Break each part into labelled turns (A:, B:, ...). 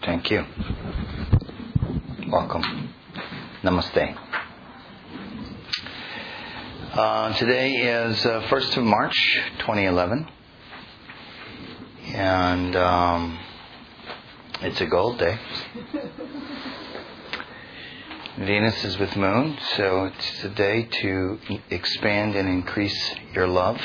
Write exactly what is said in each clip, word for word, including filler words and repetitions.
A: Thank you. Welcome. Namaste. Uh, today is uh, first of March, twenty eleven. And um, it's a gold day. Venus is with Moon, so it's a day to expand and increase your love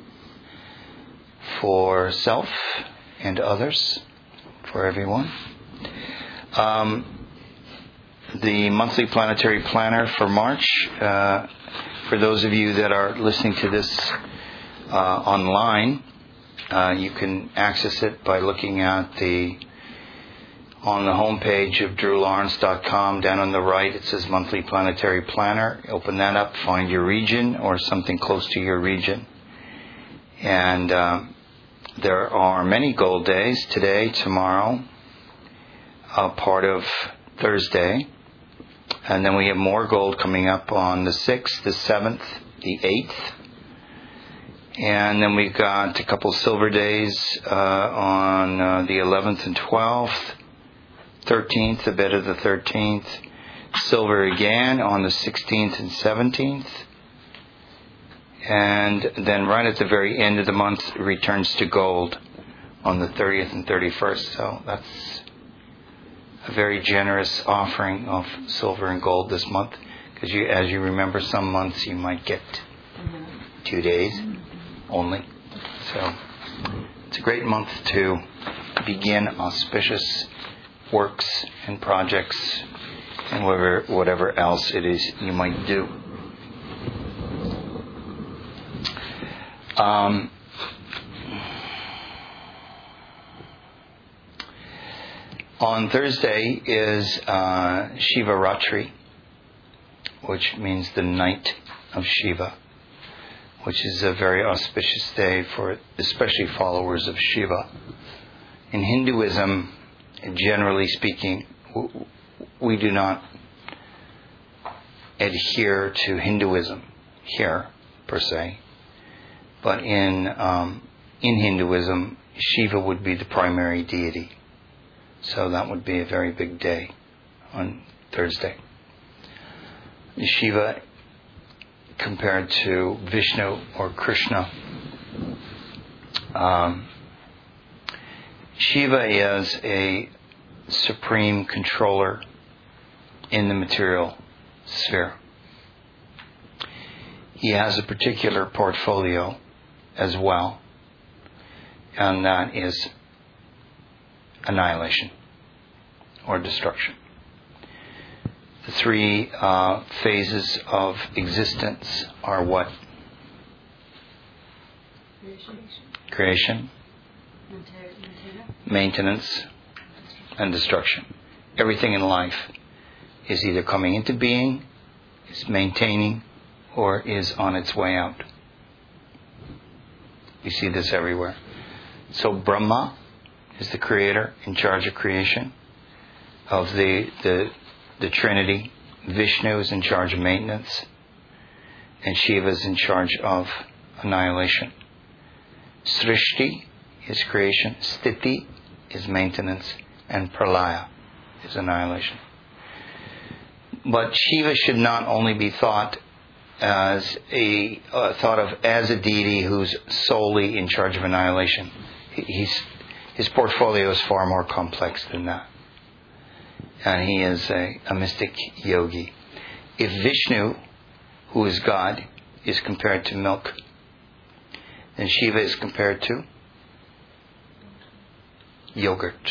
A: for self and others, for everyone. Um, the monthly planetary planner for March, uh, for those of you that are listening to this uh, online, uh, you can access it by looking at the on the homepage of drew lawrence dot com. Down on the right, it says Monthly Planetary Planner. Open that up, find your region or something close to your region. And uh, there are many gold days today, tomorrow, a part of Thursday. And then we have more gold coming up on the sixth, the seventh, the eighth. And then we've got a couple silver days uh, on uh, the eleventh and twelfth. thirteenth, a bit of the thirteenth. Silver again on the sixteenth and seventeenth. And then right at the very end of the month, it returns to gold on the thirtieth and thirty-first. So that's a very generous offering of silver and gold this month. Because you, as you remember, some months you might get two days only. So it's a great month to begin auspicious works and projects and whatever, whatever else it is you might do. Um, on Thursday is uh, Shiva Ratri, which means the night of Shiva, which is a very auspicious day for especially followers of Shiva. In Hinduism, generally speaking, we do not adhere to Hinduism here, per se. But in um, in Hinduism, Shiva would be the primary deity. So that would be a very big day on Thursday. Shiva, compared to Vishnu or Krishna, um, Shiva is a supreme controller in the material sphere. He has a particular portfolio as well, and that is annihilation or destruction. The three uh, phases of existence are what? Creation, Creation maintenance, and destruction. Everything in life is either coming into being, is maintaining, or is on its way out. We see this everywhere. So Brahma is the creator, in charge of creation of the the, the Trinity. Vishnu is in charge of maintenance, and Shiva is in charge of annihilation. Srishti is creation, Sthiti is maintenance, and Pralaya is annihilation. But Shiva should not only be thought as a uh, thought of as a deity who's solely in charge of annihilation. He, he's his portfolio is far more complex than that, and he is a, a mystic yogi. If Vishnu, who is God, is compared to milk, then Shiva is compared to yogurt.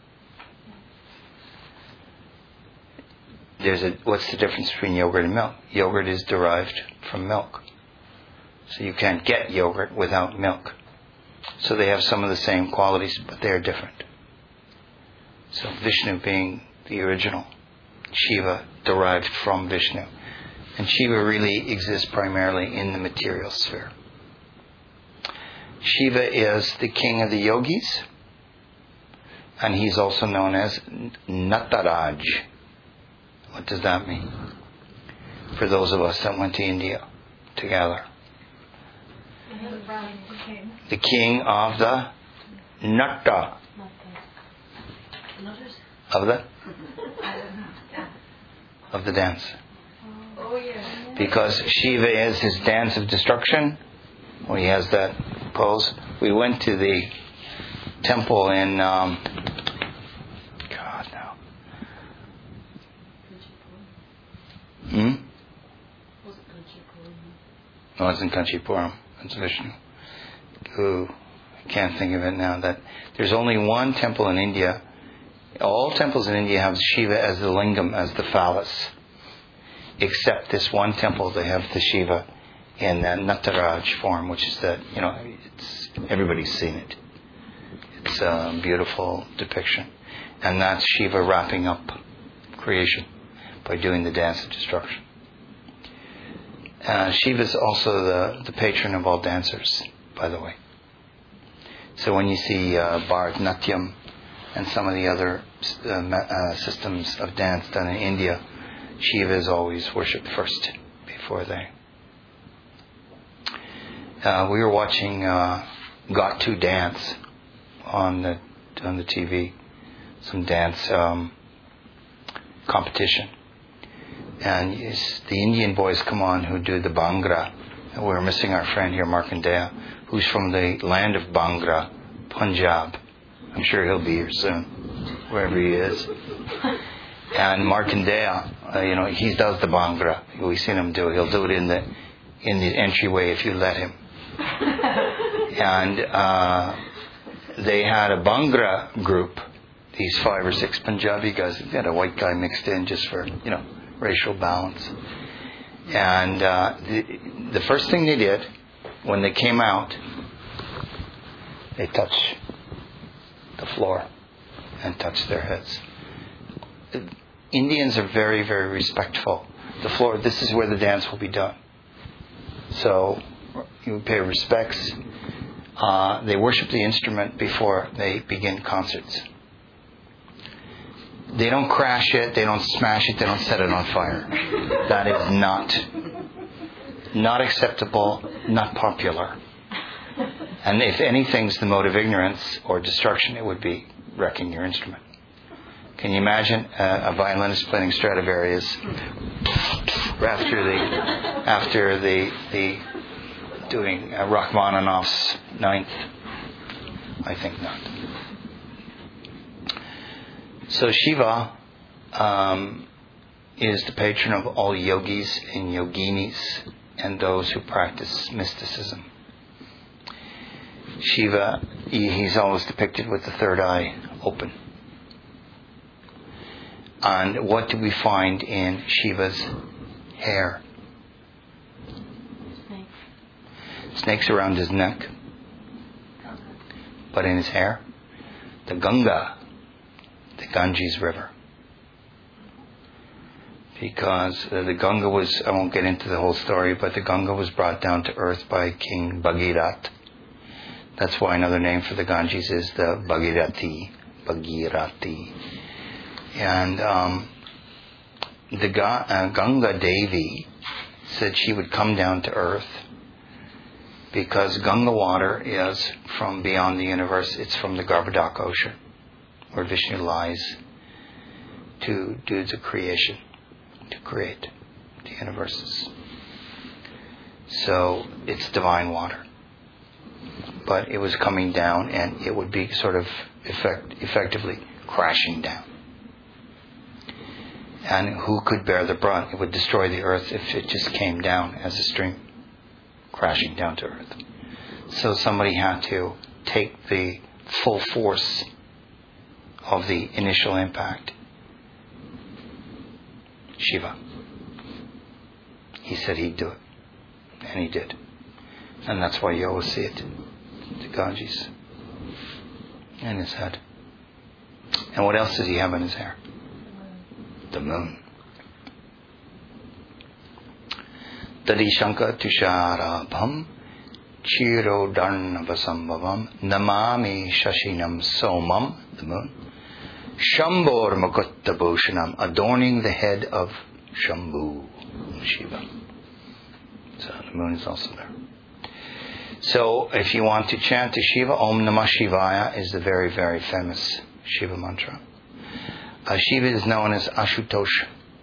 A: There's a what's the difference between yogurt and milk? Yogurt is derived from milk, so you can't get yogurt without milk. So they have some of the same qualities, but they are different. So Vishnu being the original, Shiva derived from Vishnu, and Shiva really exists primarily in the material sphere. Shiva is the king of the yogis, and he's also known as Nataraj. What does that mean? For those of us that went to India together. The king of the Natta. of the of the dance.
B: Oh, yeah.
A: Because Shiva is his dance of destruction. When he has that pose. We went to the temple in um, God now. Hmm? No, it's in Kanchipuram. It's Vishnu. Ooh, I can't think of it now. That there's only one temple in India. All temples in India have Shiva as the lingam, as the phallus. Except this one temple, they have the Shiva in that Nataraj form, which is that, you know, it's, everybody's seen it. It's a beautiful depiction. And that's Shiva wrapping up creation by doing the dance of destruction. Uh, Shiva is also the, the patron of all dancers, by the way. So when you see uh, Bharatanatyam and some of the other uh, uh, systems of dance done in India, Shiva is always worshipped first before they. Uh, we were watching uh, Got to Dance on the on the T V, some dance um, competition, and yes, the Indian boys come on who do the Bhangra. And we're missing our friend here, Markandeya, who's from the land of Bhangra, Punjab. I'm sure he'll be here soon, wherever he is. And Markandeya, uh, you know, he does the Bhangra. We've seen him do it. He'll do it in the in the entryway if you let him. And uh, they had a Bhangra group, these five or six Punjabi guys. They had a white guy mixed in just for, you know, racial balance. And uh, the, the first thing they did when they came out, they touched the floor and touched their heads. Indians are very, very respectful. The floor, this is where the dance will be done. So you pay respects. Uh, they worship the instrument before they begin concerts. They don't crash it, they don't smash it, they don't set it on fire. That is not not acceptable, not popular. And if anything's the mode of ignorance or destruction, it would be wrecking your instrument. Can you imagine a, a violinist playing Stradivarius after the after the the doing uh, Rachmaninoff's ninth? I think not. So Shiva um, is the patron of all yogis and yoginis and those who practice mysticism. Shiva, he, he's always depicted with the third eye open. And what do we find in Shiva's hair? Snakes. Snakes around his neck. But in his hair, the Ganga, the Ganges River. Because uh, the Ganga was, I won't get into the whole story, but the Ganga was brought down to earth by King Bhagirat. That's why another name for the Ganges is the Bhagirati. Bhagirati. And um, the Ga- uh, Ganga Devi said she would come down to earth because Ganga water is from beyond the universe. It's from the Garbhodak ocean, where Vishnu lies to do the creation, to create the universes. So it's divine water. But it was coming down and it would be sort of effect, effectively crashing down. And who could bear the brunt? It would destroy the earth if it just came down as a stream, crashing down to earth. So somebody had to take the full force of the initial impact. Shiva. He said he'd do it. And he did. And that's why you always see it. The Ganges. In his head. And what else does he have in his hair? The moon. Tadishanka tusharabham chiro dharnavasambhavam namami shashinam somam, the moon. Shambhor Mukutta Bhushanam, adorning the head of Shambhu, Shiva. So the moon is also there. So if you want to chant to Shiva, Om Namah Shivaya is the very, very famous Shiva mantra. Uh, Shiva is known as Ashutosh.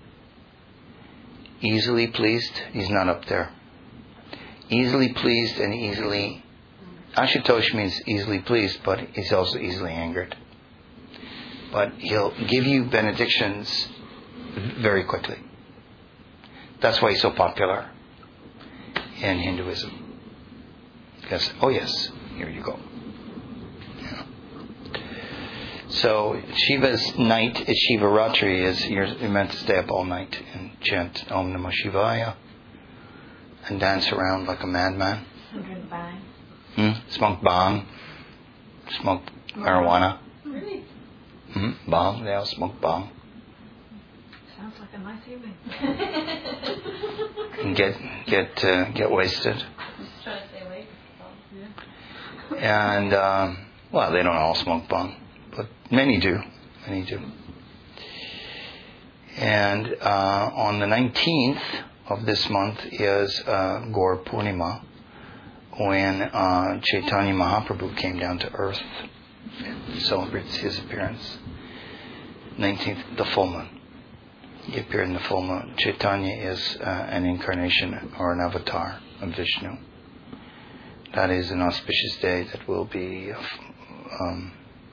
A: Easily pleased, he's not up there. Easily pleased and easily... Ashutosh means easily pleased, but he's also easily angered. But he'll give you benedictions very quickly. That's why he's so popular in Hinduism. Because, oh yes, here you go. Yeah. So Shiva's night is Shiva Ratri. Is you're, you're meant to stay up all night and chant Om Namah Shivaya and dance around like a madman.
B: Drink bang.
A: Hmm? Smoke bong. Smoke marijuana.
B: Really?
A: Hmm? Bong. They all smoke bong.
B: Sounds like a nice evening.
A: And get get uh, get wasted.
B: Just trying to stay awake. Yeah.
A: And um, well, they don't all smoke bong, but many do. Many do. And uh, on the nineteenth of this month is uh, Gaur Purnima, when uh, Chaitanya Mahaprabhu came down to earth. It celebrates his appearance. nineteenth, the full moon. He appeared in the full moon. Chaitanya is uh, an incarnation or an avatar of Vishnu. That is an auspicious day that we'll be um,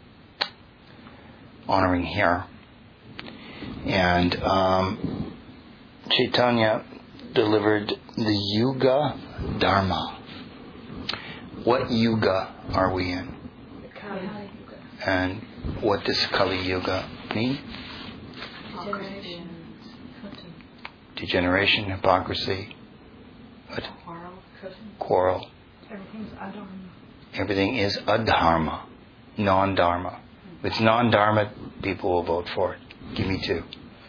A: honoring here. And um, Chaitanya delivered the Yuga Dharma. What Yuga are we in?
B: The Kali Yuga.
A: And what does Kali Yuga mean?
B: Degeneration.
A: Degeneration, hypocrisy, what?
B: Quarrel.
A: Quarrel.
B: Everything's adharma.
A: Everything is adharma, non-dharma. If it's non-dharma, people will vote for it. Give me two.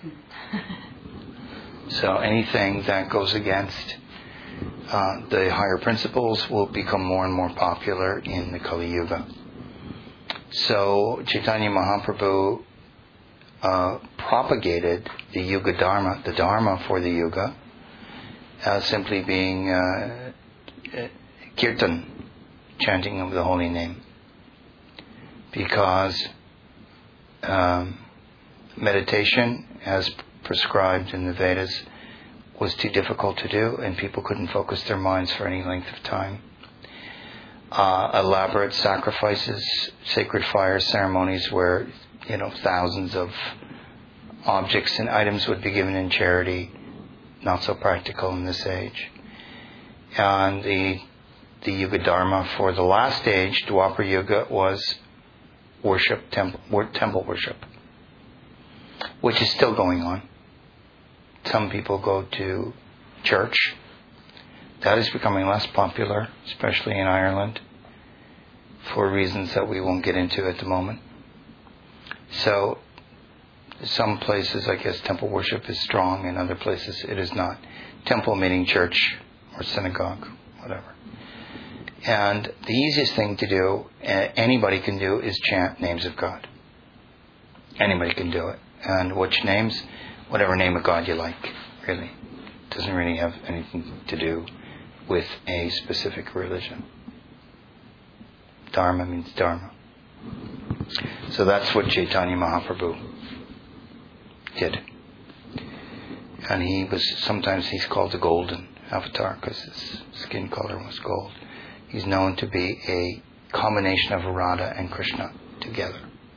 A: So anything that goes against uh, the higher principles will become more and more popular in the Kali Yuga. So Chaitanya Mahaprabhu uh, propagated the Yuga Dharma, the Dharma for the Yuga, as simply being uh, kirtan, chanting of the holy name. Because um, meditation, as prescribed in the Vedas, was too difficult to do, and people couldn't focus their minds for any length of time. Uh, elaborate sacrifices, sacred fire ceremonies where, you know, thousands of objects and items would be given in charity, not so practical in this age. And the the Yuga Dharma for the last stage, Dwapara Yuga, was worship, temple, temple worship, which is still going on. Some people go to church. That is becoming less popular, especially in Ireland, for reasons that we won't get into at the moment. So, some places, I guess, temple worship is strong. In other places, it is not. Temple meaning church or synagogue, whatever. And the easiest thing to do, anybody can do, is chant names of God. Anybody can do it. And which names? Whatever name of God you like, really. It doesn't really have anything to do with a specific religion. Dharma means Dharma. So that's what Chaitanya Mahaprabhu did. And he was, sometimes he's called the golden avatar because his skin color was gold. He's known to be a combination of Radha and Krishna together.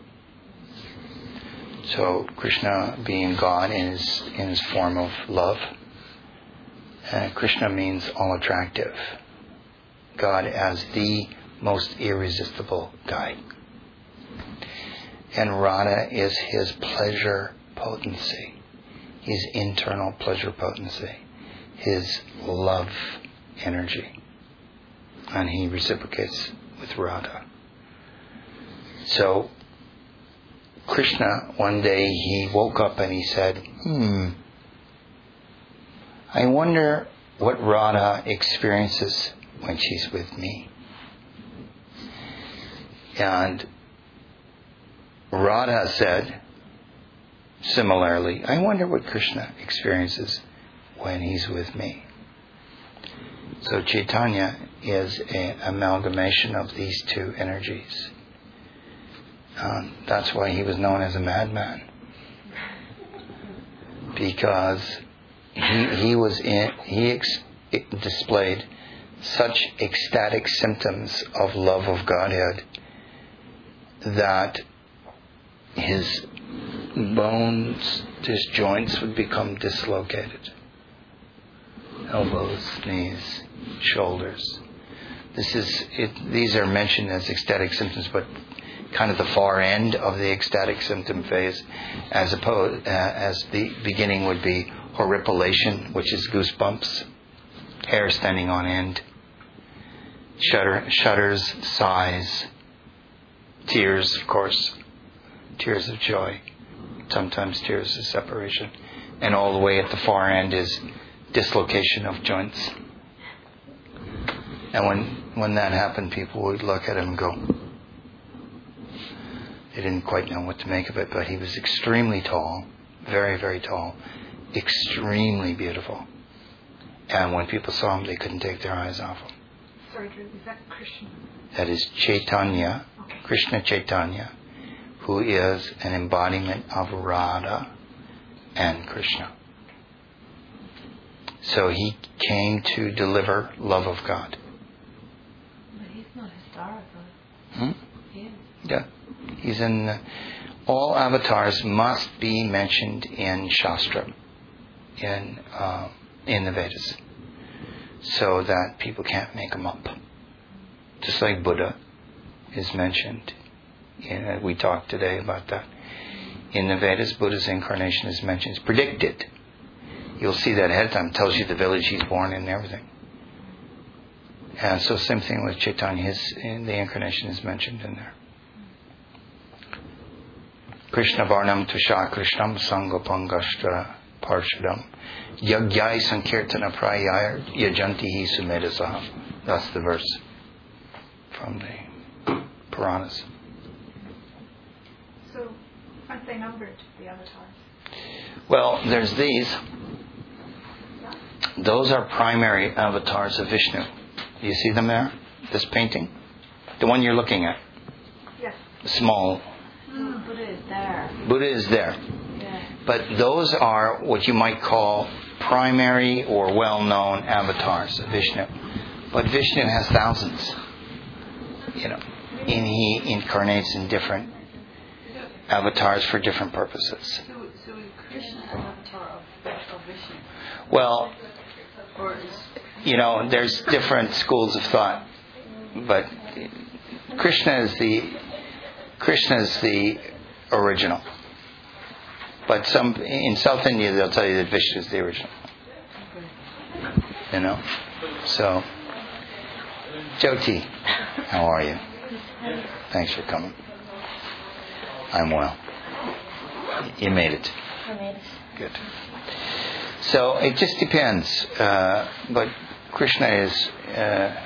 A: So Krishna being God in his in his form of love. Uh, Krishna means all attractive. God as the most irresistible guide. And Radha is his pleasure potency. His internal pleasure potency. His love energy. And he reciprocates with Radha. So Krishna, one day he woke up and he said, hmm, I wonder what Radha experiences when she's with me. And Radha said, similarly, I wonder what Krishna experiences when he's with me. So Chaitanya is an amalgamation of these two energies. Um, that's why he was known as a madman. because he he was in he ex, displayed such ecstatic symptoms of love of Godhead that his bones, his joints would become dislocated. Elbows, knees, shoulders. This is it, these are mentioned as ecstatic symptoms, but kind of the far end of the ecstatic symptom phase, as opposed uh, as the beginning would be horripilation, which is goosebumps, hair standing on end, shudder, shudders, sighs, tears, of course, tears of joy, sometimes tears of separation, and all the way at the far end is dislocation of joints. And when when that happened, people would look at him and go, they didn't quite know what to make of it, but he was extremely tall, very, very tall, extremely beautiful. And when people saw him, they couldn't take their eyes off him.
B: Sorry, Drew, is that Krishna?
A: That is Chaitanya,
B: Okay.
A: Krishna Chaitanya, who is an embodiment of Radha and Krishna. So he came to deliver love of God.
B: But he's not historical.
A: Hmm?
B: He is.
A: Yeah. He's in the, all avatars must be mentioned in Shastra, in uh, in the Vedas, so that people can't make them up. Just like Buddha is mentioned. You know, we talked today about that. In the Vedas, Buddha's incarnation is mentioned. It's predicted. You'll see that ahead of time. It tells you the village he's born in and everything. And so same thing with Chaitanya. His, the incarnation is mentioned in there. Krishna Varnam Tusha Krishnam Sangopangashtra Parshadam Yagyai Sankirtana Prayayar Yajantihi Sumedasaha. That's the verse from the Puranas.
B: So, aren't they numbered, the avatars?
A: Well, there's these. Those are primary avatars of Vishnu. Do you see them there? This painting? The one you're looking at.
B: Yes.
A: The small.
B: Mm, Buddha is there.
A: Buddha is there.
B: Yeah.
A: But those are what you might call primary or well-known avatars of Vishnu. But Vishnu has thousands. You know, and he incarnates in different avatars for different purposes.
B: So, so is Krishna an avatar of, of Vishnu?
A: Well,
B: Or is...
A: you know, there's different schools of thought, but Krishna is the Krishna is the original. But some in South India they'll tell you that Vishnu is the original. You know, so Jyoti, how are you? Thanks for coming. I'm well. You made it.
C: I made it.
A: Good. So it just depends. Uh, but Krishna is uh,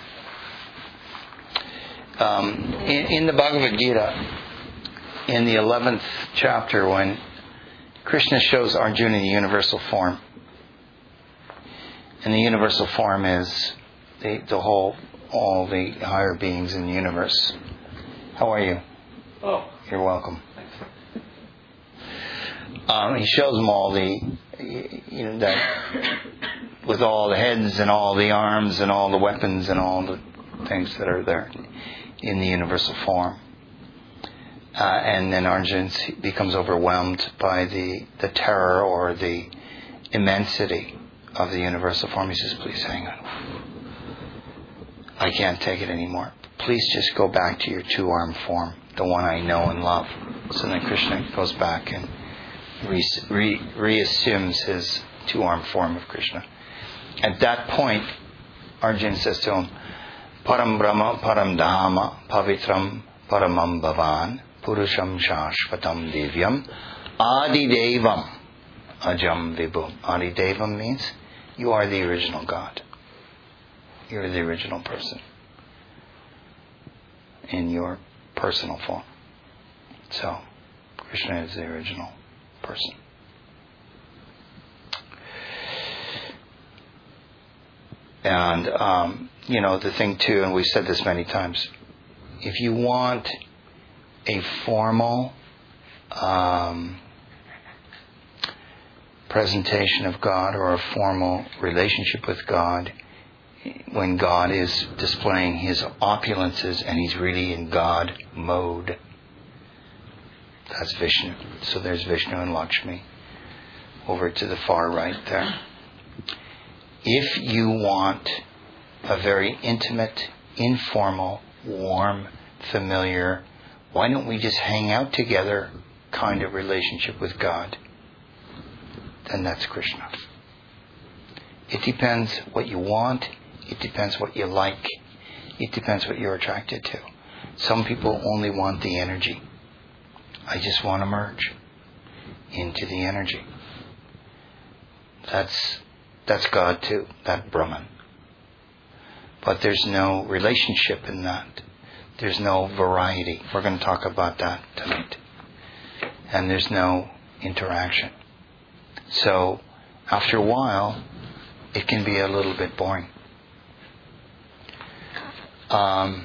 A: um, in, in the Bhagavad Gita, in the eleventh chapter, when Krishna shows Arjuna the universal form, and the universal form is the, the whole, all the higher beings in the universe. How are you?
D: Oh.
A: You're welcome. Um, he shows them all the, you know, that with all the heads and all the arms and all the weapons and all the things that are there in the universal form. Uh, and then Arjuna becomes overwhelmed by the, the terror or the immensity of the universal form. He says, please hang on. I can't take it anymore. Please just go back to your two-armed form, the one I know and love. So then Krishna goes back and re- re- reassumes his two-armed form of Krishna. At that point, Arjuna says to him, Param Brahma, Param Dhamma, Pavitram, Paramam Bhavan, Purusham Shashvatam Divyam, Adi Devam, Ajam Vibhum. Adi Devam means you are the original God. You're the original person in your personal form. So, Krishna is the original person. And, um, you know, the thing too, and we've said this many times, if you want a formal um, presentation of God or a formal relationship with God, when God is displaying His opulences and He's really in God mode. That's Vishnu. So there's Vishnu and Lakshmi over to the far right there. If you want a very intimate, informal, warm, familiar, why don't we just hang out together kind of relationship with God, then that's Krishna. It depends what you want. It depends what you like. It depends what you're attracted to. Some people only want the energy. I just want to merge into the energy. That's that's God too, that Brahman. But there's no relationship in that. There's no variety. We're going to talk about that tonight. And there's no interaction. So, after a while, it can be a little bit boring. Um,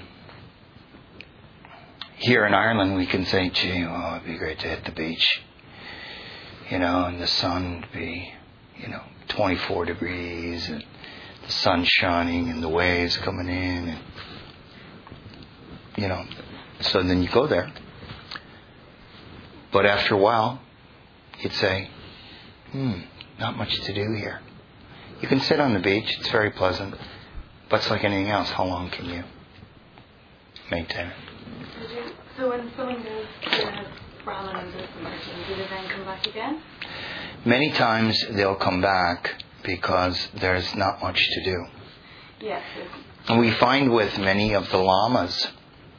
A: here in Ireland, we can say, gee, oh, it'd be great to hit the beach. You know, and the sun would be, you know, twenty-four degrees, and the sun shining, and the waves coming in, and, you know, so then you go there. But after a while, you'd say, hmm, not much to do here. You can sit on the beach, it's very pleasant, but it's like anything else. How long can you maintain it?
B: So when someone goes to Brahman and does the merging, do they then come back again?
A: Many times they'll come back because there's not much to do.
B: Yes.
A: And we find with many of the lamas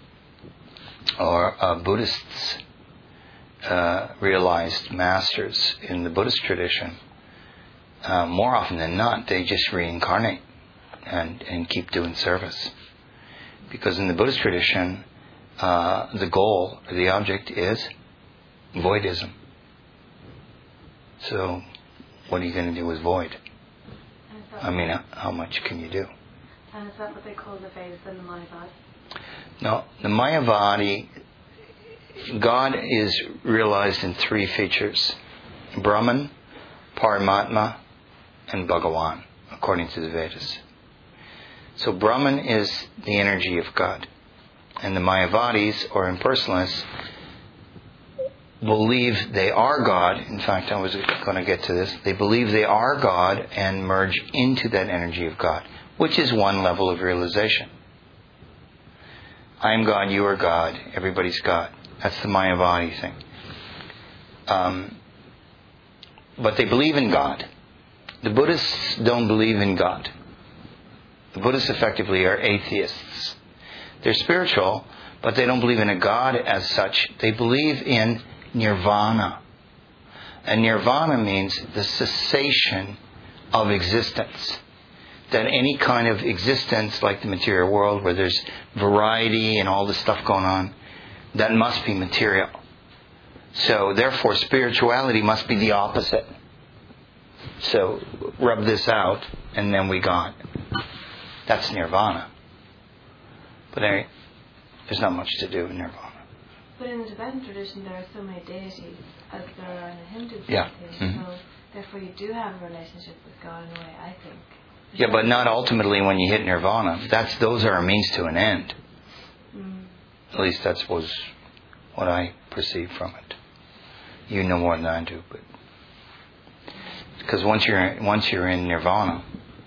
A: or uh, Buddhists, uh, realized masters in the Buddhist tradition, uh, more often than not, they just reincarnate and, and keep doing service. Because in the Buddhist tradition, uh, the goal, the object is voidism. So, what are you going to do with void? I mean, how much can you do?
B: And is that what they call the Vedas and the Mayavadi?
A: No, the Mayavadi, God is realized in three features: Brahman, Paramatma, and Bhagavan, according to the Vedas. So Brahman is the energy of God. And the Mayavadis, or impersonalists, believe they are God. In fact, I was going to get to this. They believe they are God and merge into that energy of God, which is one level of realization. I am God, you are God, everybody's God. That's the Mayavadi thing. Um, but they believe in God. The Buddhists don't believe in God. The Buddhists effectively are atheists. They're spiritual, but they don't believe in a God as such. They believe in nirvana. And nirvana means the cessation of existence. That any kind of existence, like the material world, where there's variety and all this stuff going on, that must be material. So, therefore, spirituality must be the opposite. So, rub this out, and then we got. That's nirvana. But there, there's not much to do in nirvana.
B: But in the Tibetan tradition, there are so many deities as there are in the Hindu
A: yeah.
B: tradition.
A: Mm-hmm.
B: So, therefore, you do have a relationship with God in a way, I think.
A: Yeah, but not ultimately when you hit nirvana. That's those are a means to an end.
B: Mm.
A: At least that was what I perceived from it. You know more than I do, but because once you're once you're in nirvana,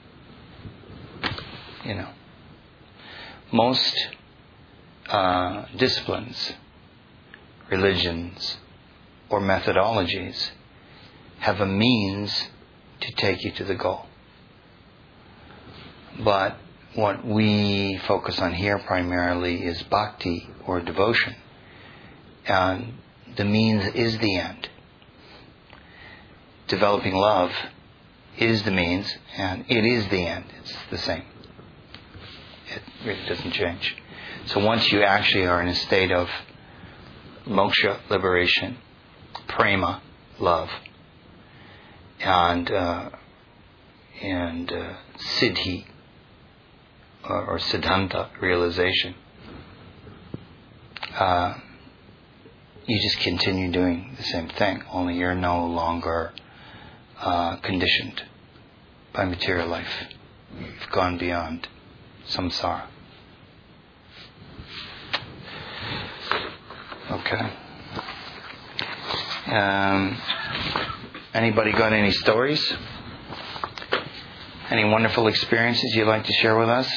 A: you know, most uh, disciplines, religions, or methodologies have a means to take you to the goal. But what we focus on here primarily is bhakti, or devotion. And the means is the end. Developing love is the means, and it is the end. It's the same. It really doesn't change. So once you actually are in a state of moksha, liberation, prema, love, and uh, and uh, siddhi, or, or siddhanta, realization, uh, you just continue doing the same thing, only you're no longer uh, conditioned by material life. You've gone beyond samsara. Okay. Um, anybody got any stories? Any wonderful experiences you'd like to share with us?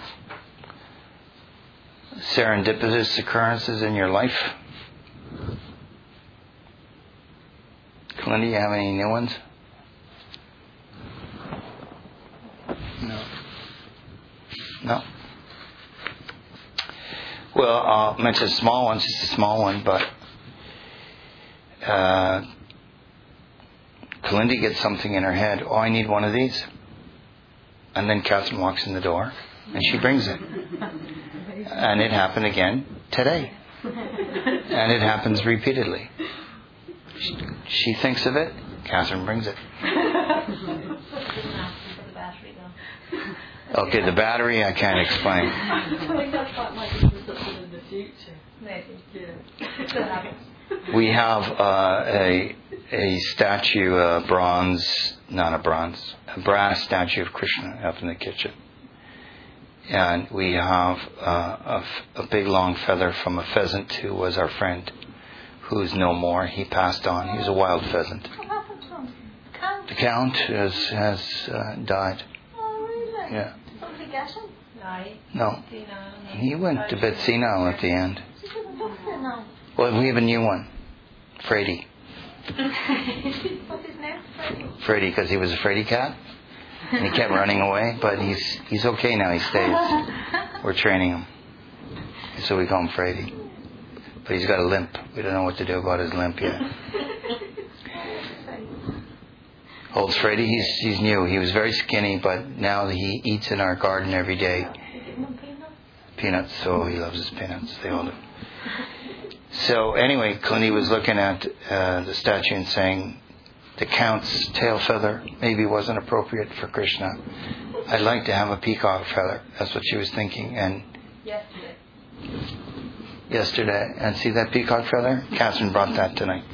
A: Serendipitous occurrences in your life? Linda, you have any new ones? No. No? Well, I'll mention a small one, just a small one, but uh, Kalindi gets something in her head. Oh, I need one of these. And then Catherine walks in the door and she brings it. And it happened again today. And it happens repeatedly. She, she thinks of it, Catherine brings it. Okay, the battery I can't explain.
B: I think that's what might be something in the future. Maybe. Yeah.
A: We have uh, a a statue, a bronze, not a bronze, a brass statue of Krishna up in the kitchen. And we have uh, a, a big long feather from a pheasant who was our friend, who's no more. He passed on. He was a wild pheasant.
B: What happened to him? Count?
A: The count has, has uh, died.
B: Oh, really?
A: Yeah.
B: Did somebody get him?
A: No. He went a bit senile at the end.
B: No.
A: Well, we have a new one. Frady.
B: What's his name? Freddie.
A: Frady, because he was a fraidy cat. And he kept running away. But he's he's okay now. He stays. We're training him. So we call him Frady. But he's got a limp. We don't know what to do about his limp yet. Old Frady, he's he's new. He was very skinny, but now he eats in our garden every day. Peanuts, so he loves his peanuts. They all do. So anyway, Clinty was looking at uh, the statue and saying, the Count's tail feather maybe wasn't appropriate for Krishna. I'd like to have a peacock feather. That's what she was thinking. And
B: Yesterday.
A: Yesterday. And see that peacock feather? Catherine brought that tonight.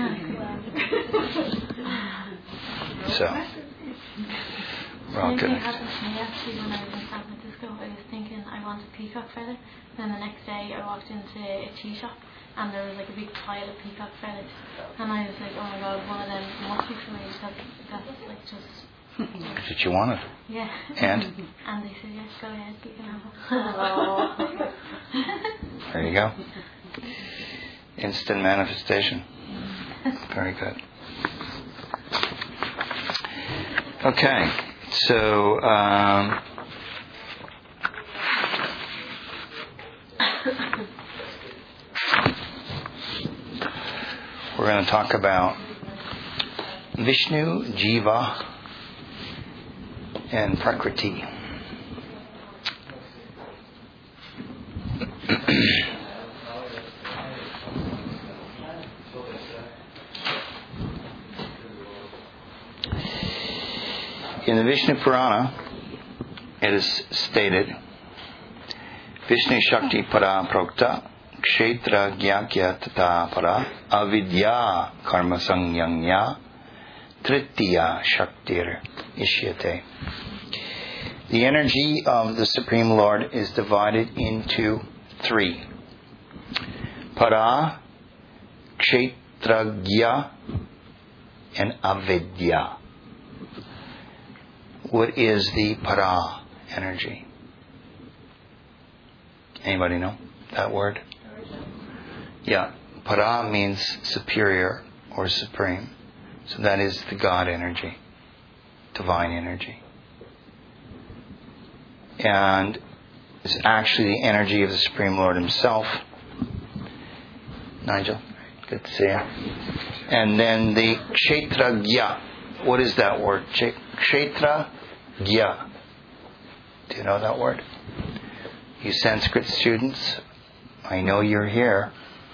A: So, we're all good.
C: It happened to me actually when I was in San Francisco. I was thinking I want a peacock feather. Then the next day I walked into a tea shop and there was like a big pile of peacock feathers. And I was like, oh my god, one of them must be for me because that's like just...
A: That's what you wanted.
C: Yeah.
A: And?
C: And they said, yes, go ahead, you can have it.
A: There you go. Instant manifestation. Very good. Okay, so um, we're going to talk about Vishnu, Jiva, and Prakriti. In the Vishnu Purana, it is stated, Vishnu Shakti Para Prokta Kshetra Gyakya Tata Para Avidya Karma Sangyanya Tritiya Shaktir Ishyate. The energy of the Supreme Lord is divided into three. Para, Kshetragya, and Avidya. What is the para energy? Anybody know that word? Yeah. Para means superior or supreme. So that is the God energy, divine energy. And it's actually the energy of the Supreme Lord Himself. Nigel, good to see you. And then the Kshetragya. What is that word? Kshetra Gya. Do you know that word? You Sanskrit students, I know you're here.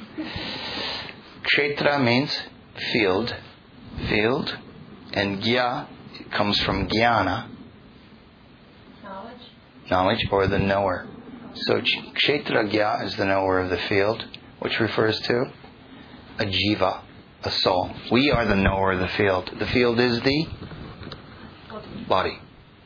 A: Kshetra means field, field, and Gya comes from Jnana,
B: Knowledge.
A: knowledge, or the knower. So Kshetra Gya is the knower of the field, which refers to a jiva, a soul. We are the knower of the field. The field is the body.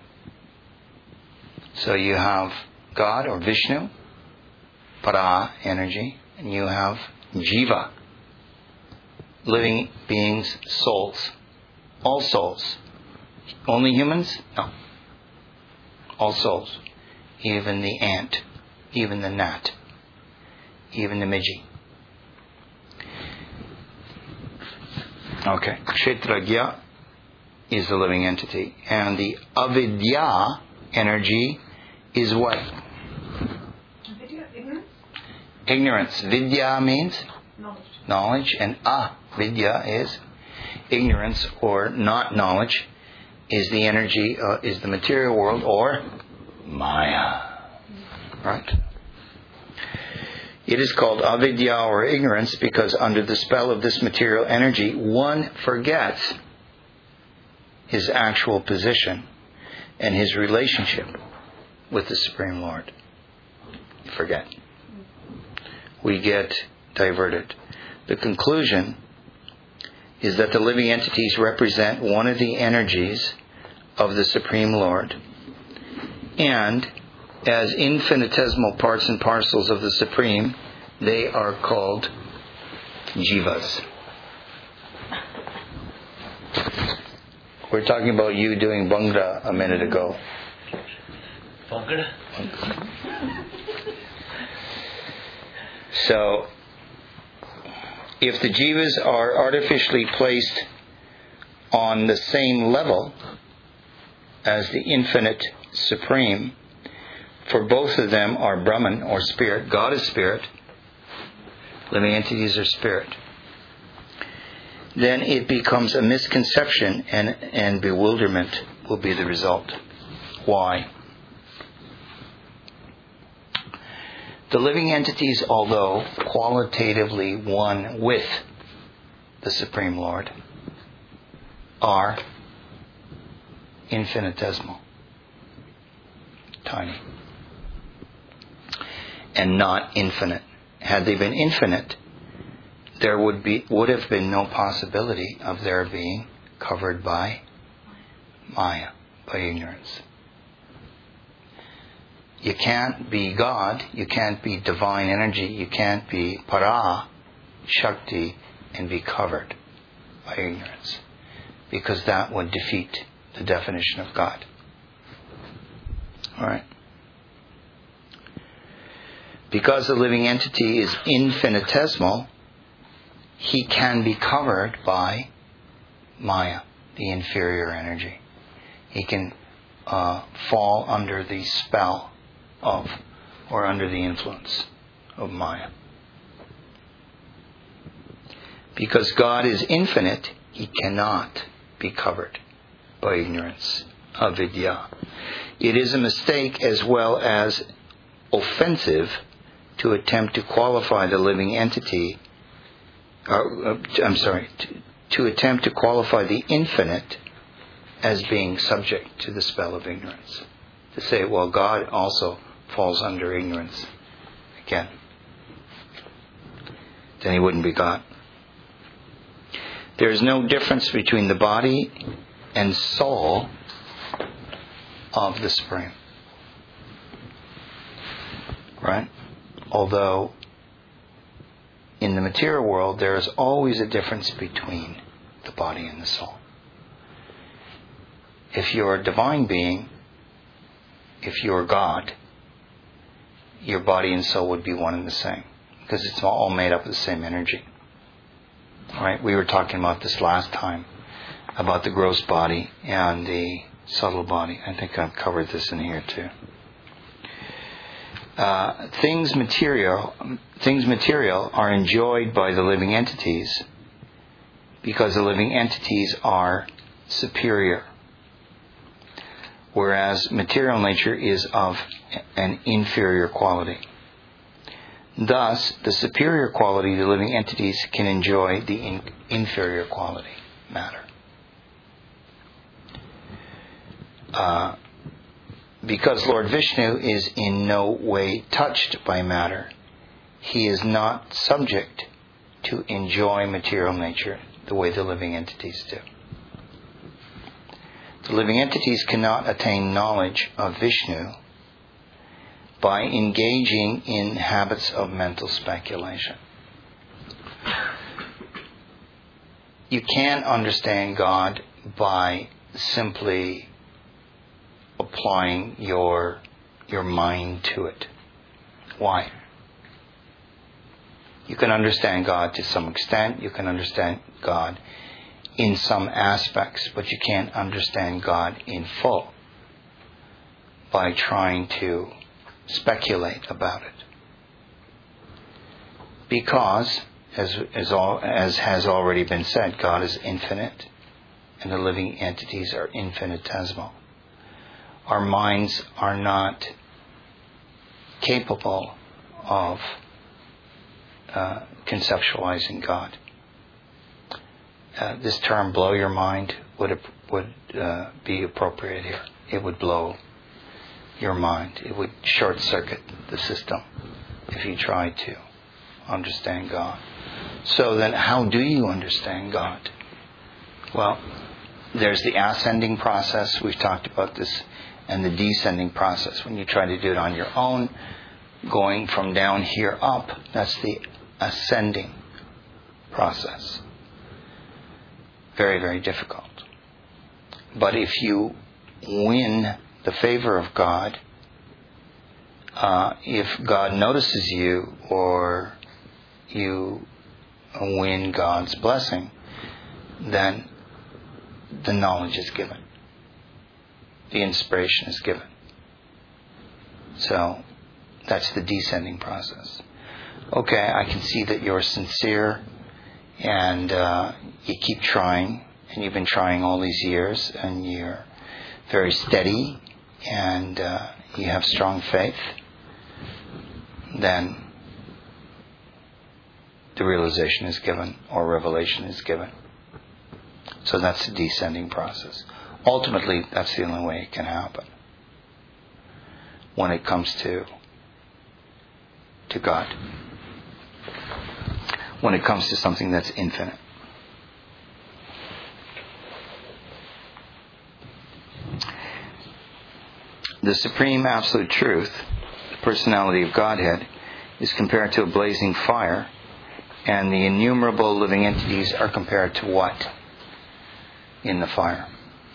A: So you have God or Vishnu, para, energy, and you have jiva, living beings, souls. All souls. Only humans? No. All souls. Even the ant, even the gnat, even the midgie. Okay. Kshetragya is the living entity. And the avidya energy is what?
B: Vidya, ignorance?
A: Ignorance. Vidya means?
B: Knowledge.
A: Knowledge. And avidya is ignorance or not knowledge. Is the energy, uh, is the material world or Maya. Right? It is called avidya or ignorance because under the spell of this material energy, one forgets his actual position and his relationship with the Supreme Lord. Forget. We get diverted. The conclusion is that the living entities represent one of the energies of the Supreme Lord. And as infinitesimal parts and parcels of the Supreme, they are called jivas. We're talking about you doing Bhangra a minute ago.
D: Bhangra?
A: So, if the jivas are artificially placed on the same level as the infinite Supreme, for both of them are Brahman or spirit. God is spirit. Living entities are spirit. Then it becomes a misconception and, and bewilderment will be the result. Why? The living entities, although qualitatively one with the Supreme Lord, are infinitesimal, tiny, and not infinite. Had they been infinite, there would be would have been no possibility of their being covered by Maya, by ignorance. You can't be God, you can't be divine energy, you can't be para, Shakti, and be covered by ignorance. Because that would defeat the definition of God. Alright? Because the living entity is infinitesimal, he can be covered by Maya, the inferior energy. He can uh, fall under the spell of, or under the influence of Maya. Because God is infinite, he cannot be covered by ignorance, avidya. It is a mistake as well as offensive to attempt to qualify the living entity, uh, I'm sorry, to, to attempt to qualify the infinite as being subject to the spell of ignorance. To say, well, God also falls under ignorance. Again, then he wouldn't be God. There is no difference between the body and soul of the Supreme. Right? Although in the material world there is always a difference between the body and the soul. If you're a divine being, if you're God, your body and soul would be one and the same. Because it's all made up of the same energy. Right? We were talking about this last time, about the gross body and the subtle body. I think I've covered this in here too. Uh, things material, things material are enjoyed by the living entities because the living entities are superior, whereas material nature is of an inferior quality. Thus, the superior quality of the living entities can enjoy the in- inferior quality, matter. Uh, because Lord Vishnu is in no way touched by matter, he is not subject to enjoy material nature the way the living entities do. The living entities cannot attain knowledge of Vishnu by engaging in habits of mental speculation. You can't understand God by simply applying your your mind to it. Why? You can understand God to some extent. You can understand God in some aspects, but you can't understand God in full by trying to speculate about it. Because, as as, all, as has already been said, God is infinite, and the living entities are infinitesimal. Our minds are not capable of uh, conceptualizing God. Uh, this term, blow your mind, would would uh, be appropriate here. It would blow your mind. It would short circuit the system if you try to understand God. So then how do you understand God? Well, there's the ascending process. We've talked about this. And the descending process. When you try to do it on your own, going from down here up, that's the ascending process. Very, very difficult. But if you win the favor of God, uh, if God notices you or you win God's blessing, then the knowledge is given. The inspiration is given. So that's the descending process. Okay, I can see that you're sincere and uh, you keep trying, and you've been trying all these years, and you're very steady and uh, you have strong faith. Then the realization is given, or revelation is given. So that's the descending process. Ultimately, that's the only way it can happen when it comes to to God. When it comes to something that's infinite. The Supreme Absolute Truth, the personality of Godhead, is compared to a blazing fire, and the innumerable living entities are compared to what in the fire?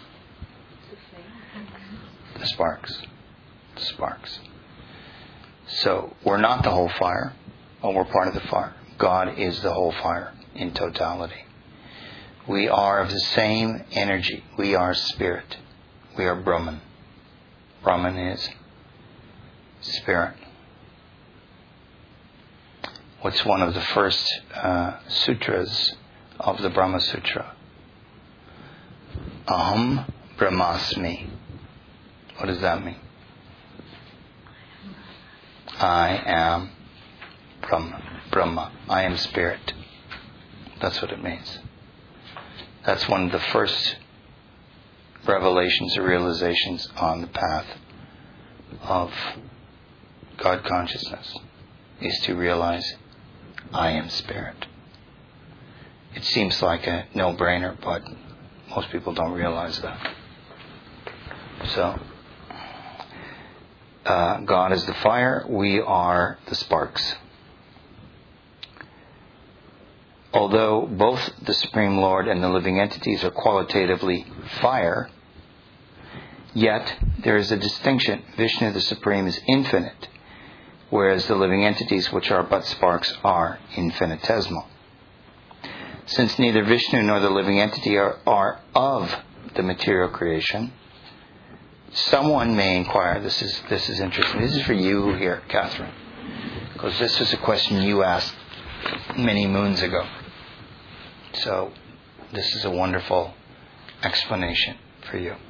A: The sparks. The sparks. So we're not the whole fire, but we're part of the fire. God is the whole fire in totality. We are of the same energy. We are spirit. We are Brahman. Brahman is spirit. What's one of the first uh, sutras of the Brahma Sutra? Aham Brahmasmi. What does that mean? I am Brahma. Brahma. I am spirit. That's what it means. That's one of the first revelations or realizations on the path of God consciousness, is to realize I am spirit. It seems like a no-brainer, but most people don't realize that. So, uh, God is the fire, we are the sparks. Although both the Supreme Lord and the living entities are qualitatively fire, yet there is a distinction. Vishnu the Supreme is infinite, whereas the living entities, which are but sparks, are infinitesimal. Since neither Vishnu nor the living entity are, are of the material creation, someone may inquire, this is this is interesting, this is for you here, Catherine, because this was a question you asked many moons ago. So this is a wonderful explanation for you.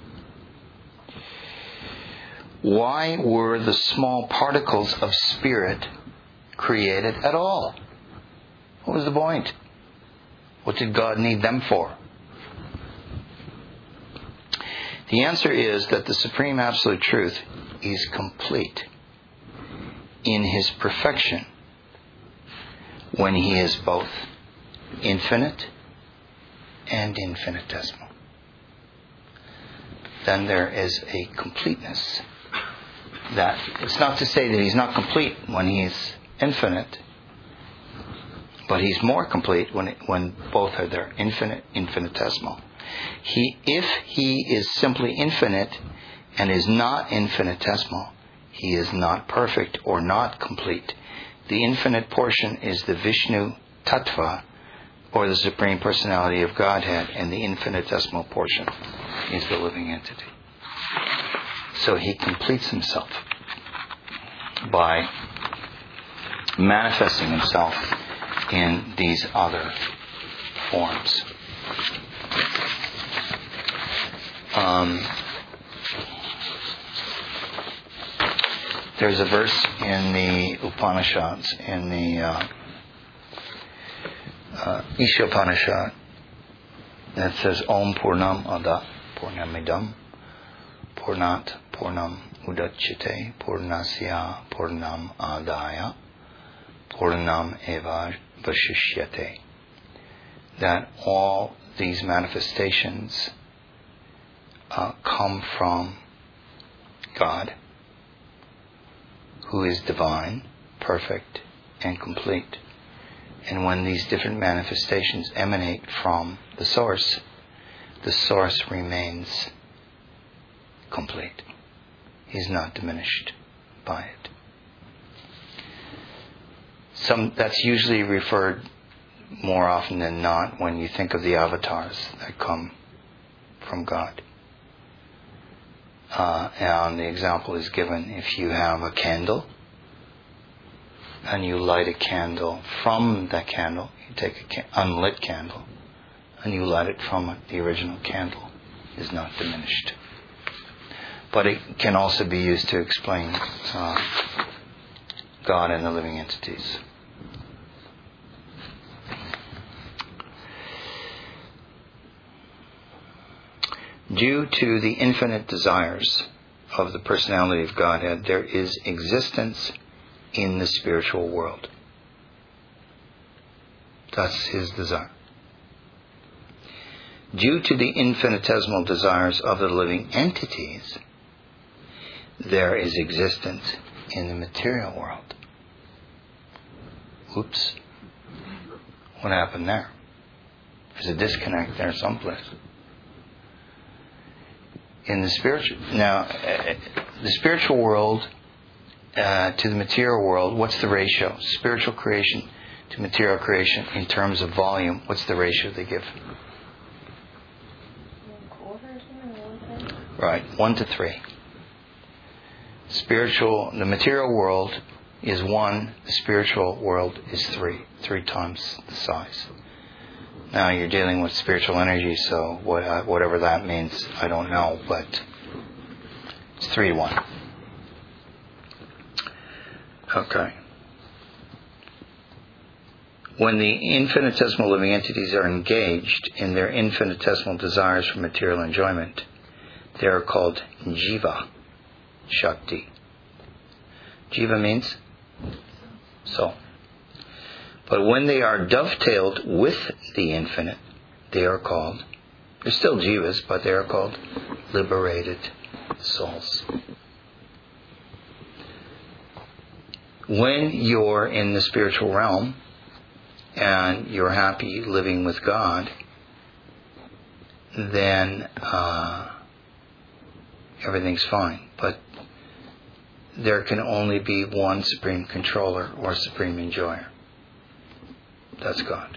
A: Why were the small particles of spirit created at all? What was the point? What did God need them for? The answer is that the Supreme Absolute Truth is complete in His perfection when He is both infinite and infinitesimal. Then there is a completeness. That it's not to say that he's not complete when he's infinite, but he's more complete when it, when both are there, infinite, infinitesimal. He, if he is simply infinite and is not infinitesimal, he is not perfect or not complete. The infinite portion is the Vishnu Tattva, or the Supreme Personality of Godhead, and the infinitesimal portion is the living entity. So he completes himself by manifesting himself in these other forms. Um, there's a verse in the Upanishads, in the uh, uh, Ishopanishad, that says Om Purnam Ada Purnamidam Purnat Purnam Udachyate Purnasya Purnam Adaya Purnam Eva Vashishyate. That all these manifestations uh, come from God, who is divine, perfect, and complete. And when these different manifestations emanate from the source, the source remains complete. He's not diminished by it. Some that's usually referred more often than not when you think of the avatars that come from God. Uh, and the example is given: if you have a candle and you light a candle from that candle, you take a ca- unlit candle and you light it from it, the original candle is not diminished. But it can also be used to explain uh, God and the living entities. Due to the infinite desires of the personality of Godhead, there is existence in the spiritual world. That's his desire. Due to the infinitesimal desires of the living entities, there is existence in the material world. Oops. What happened there? There's a disconnect there someplace. In the spiritual, now, uh, the spiritual world uh, to the material world, what's the ratio? Spiritual creation to material creation in terms of volume, what's the ratio they give?
B: One quarter or something, one third?
A: Right, one to three. Spiritual, the material world is one, the spiritual world is three, three times the size. Now you're dealing with spiritual energy, so what, uh, whatever that means, I don't know, but it's three to one. Okay. When the infinitesimal living entities are engaged in their infinitesimal desires for material enjoyment, they are called Jiva Shakti. Jiva means soul. But when they are dovetailed with the infinite, they are called, they're still jivas, but they are called liberated souls. When you're in the spiritual realm and you're happy living with God, then uh, everything's fine. But there can only be one supreme controller or supreme enjoyer. That's God.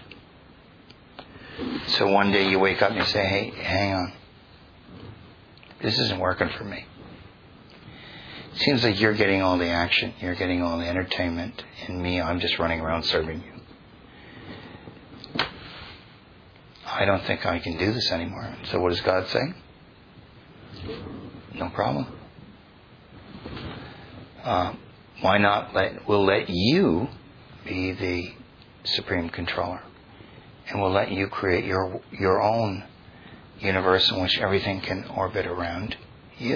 A: So one day you wake up and you say, hey, hang on. This isn't working for me. It seems like you're getting all the action. You're getting all the entertainment. And me, I'm just running around serving you. I don't think I can do this anymore. So what does God say? No problem. Uh, why not let, we'll let you be the supreme controller, and we'll let you create your your own universe in which everything can orbit around you.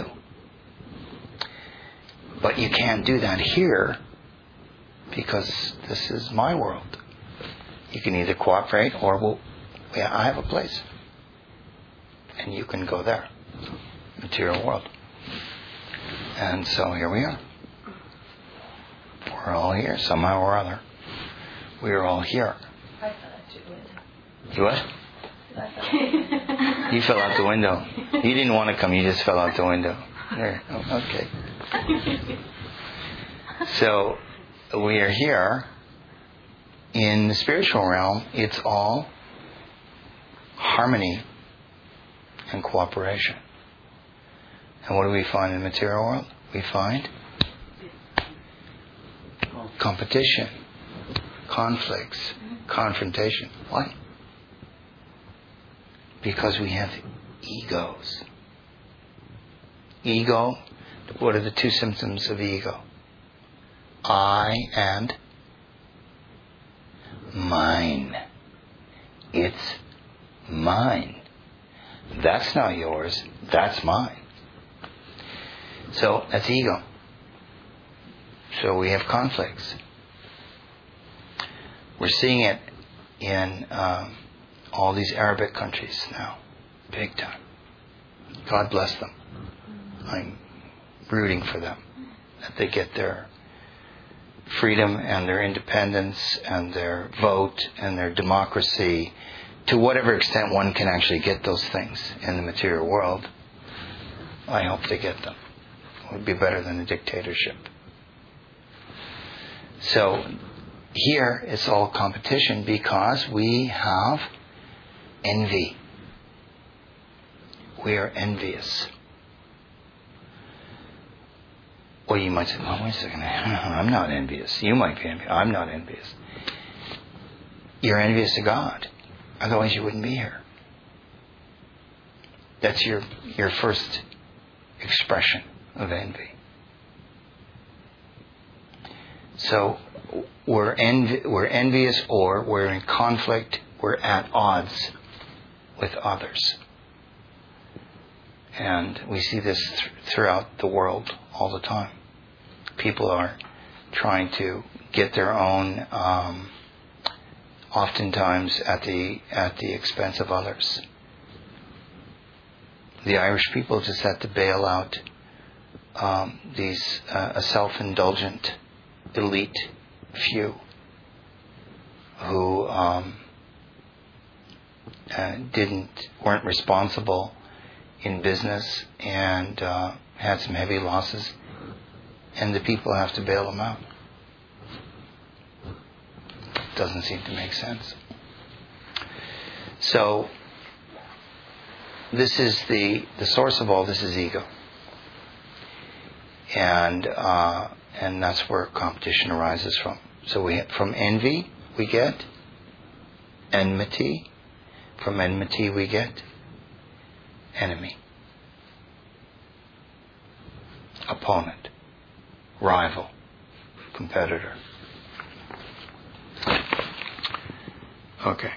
A: But you can't do that here because this is my world. You can either cooperate or we'll, yeah, I have a place. And you can go there. Material world. And so here we are. We're all here somehow or other. We are all here.
B: I fell out the window.
A: You what?
B: I fell out.
A: You fell out the window. You didn't want to come, you just fell out the window. There. Oh, okay. So we are here. In the spiritual realm, it's all harmony and cooperation. And what do we find in the material world? We find competition, conflicts, confrontation. Why? Because we have egos. Ego, what are the two symptoms of ego? I and mine. It's mine. That's not yours. That's mine. So that's ego. So we have conflicts. We're seeing it in um, all these Arabic countries now, big time. God bless them. I'm rooting for them, that they get their freedom and their independence and their vote and their democracy, to whatever extent one can actually get those things in the material world. I hope they get them. It would be better than a dictatorship. So here it's all competition because we have envy. We are envious. Well, you might say, well, wait a second. I'm not envious. You might be envious. I'm not envious. You're envious to God. Otherwise you wouldn't be here. That's your your first expression of envy. So we're envi- we're envious, or we're in conflict, we're at odds with others. And we see this th- throughout the world all the time. People are trying to get their own, um, oftentimes at the at the expense of others. The Irish people just had to bail out um, these uh, a self-indulgent elite few who um, uh, didn't weren't responsible in business and uh, had some heavy losses, and the people have to bail them out. Doesn't seem to make sense. So this is the the source of all this is ego, and uh, and that's where competition arises from. So we from envy we get enmity, from enmity we get enemy, opponent, rival, competitor. Okay.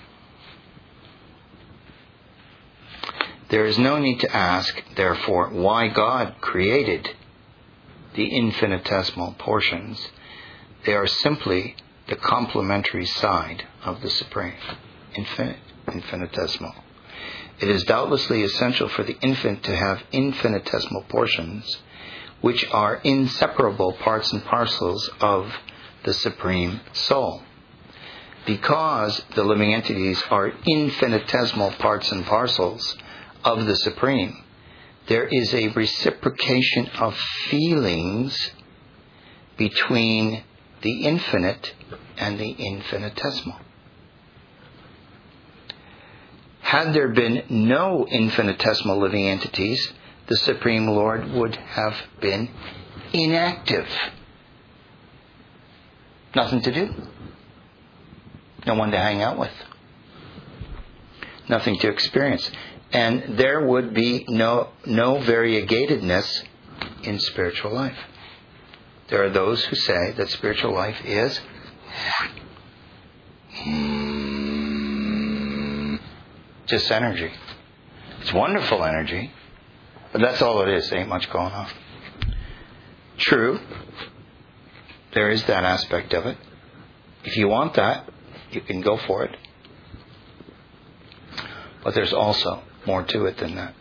A: There is no need to ask, therefore, why God created the infinitesimal portions. They are simply the complementary side of the Supreme, infinite, infinitesimal. It is doubtlessly essential for the infant to have infinitesimal portions, which are inseparable parts and parcels of the Supreme Soul. Because the living entities are infinitesimal parts and parcels of the Supreme, there is a reciprocation of feelings between the infinite and the infinitesimal. Had there been no infinitesimal living entities, the Supreme Lord would have been inactive. Nothing to do. No one to hang out with. Nothing to experience. And there would be no no variegatedness in spiritual life. There are those who say that spiritual life is just energy. It's wonderful energy, but that's all it is. There ain't much going on. True, there is that aspect of it. If you want that, you can go for it. But there's also more to it than that.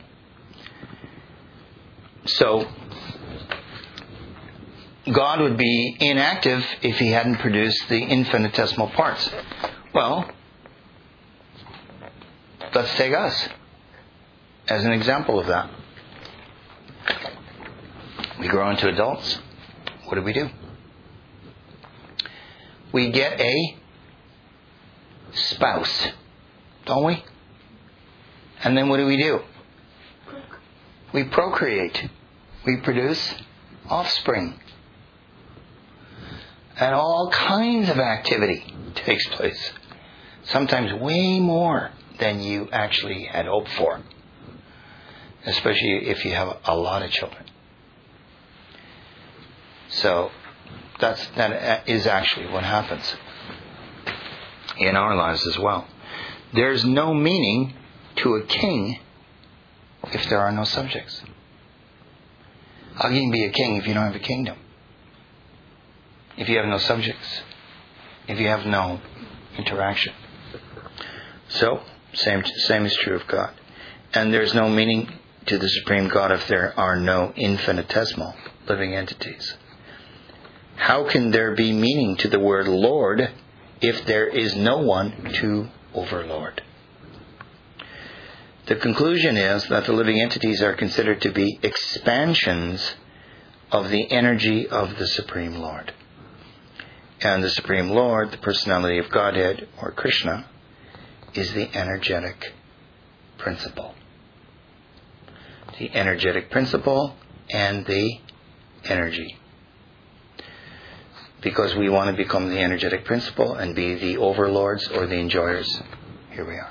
A: So, God would be inactive if he hadn't produced the infinitesimal parts. Well, let's take us as an example of that. We grow into adults. What do we do? We get a spouse, don't we? And then what do we do? We procreate. We produce offspring. And all kinds of activity takes place. Sometimes way more than you actually had hoped for. Especially if you have a lot of children. So that's, that is actually what happens in our lives as well. There's no meaning to a king if there are no subjects. How can you be a king if you don't have a kingdom? If you have no subjects? If you have no interaction? So, same, same is true of God. And there's no meaning to the Supreme God if there are no infinitesimal living entities. How can there be meaning to the word Lord if there is no one to overlord? The conclusion is that the living entities are considered to be expansions of the energy of the Supreme Lord. And the Supreme Lord, the personality of Godhead, or Krishna, is the energetic principle. The energetic principle and the energy. Because we want to become the energetic principle and be the overlords or the enjoyers. Here we are.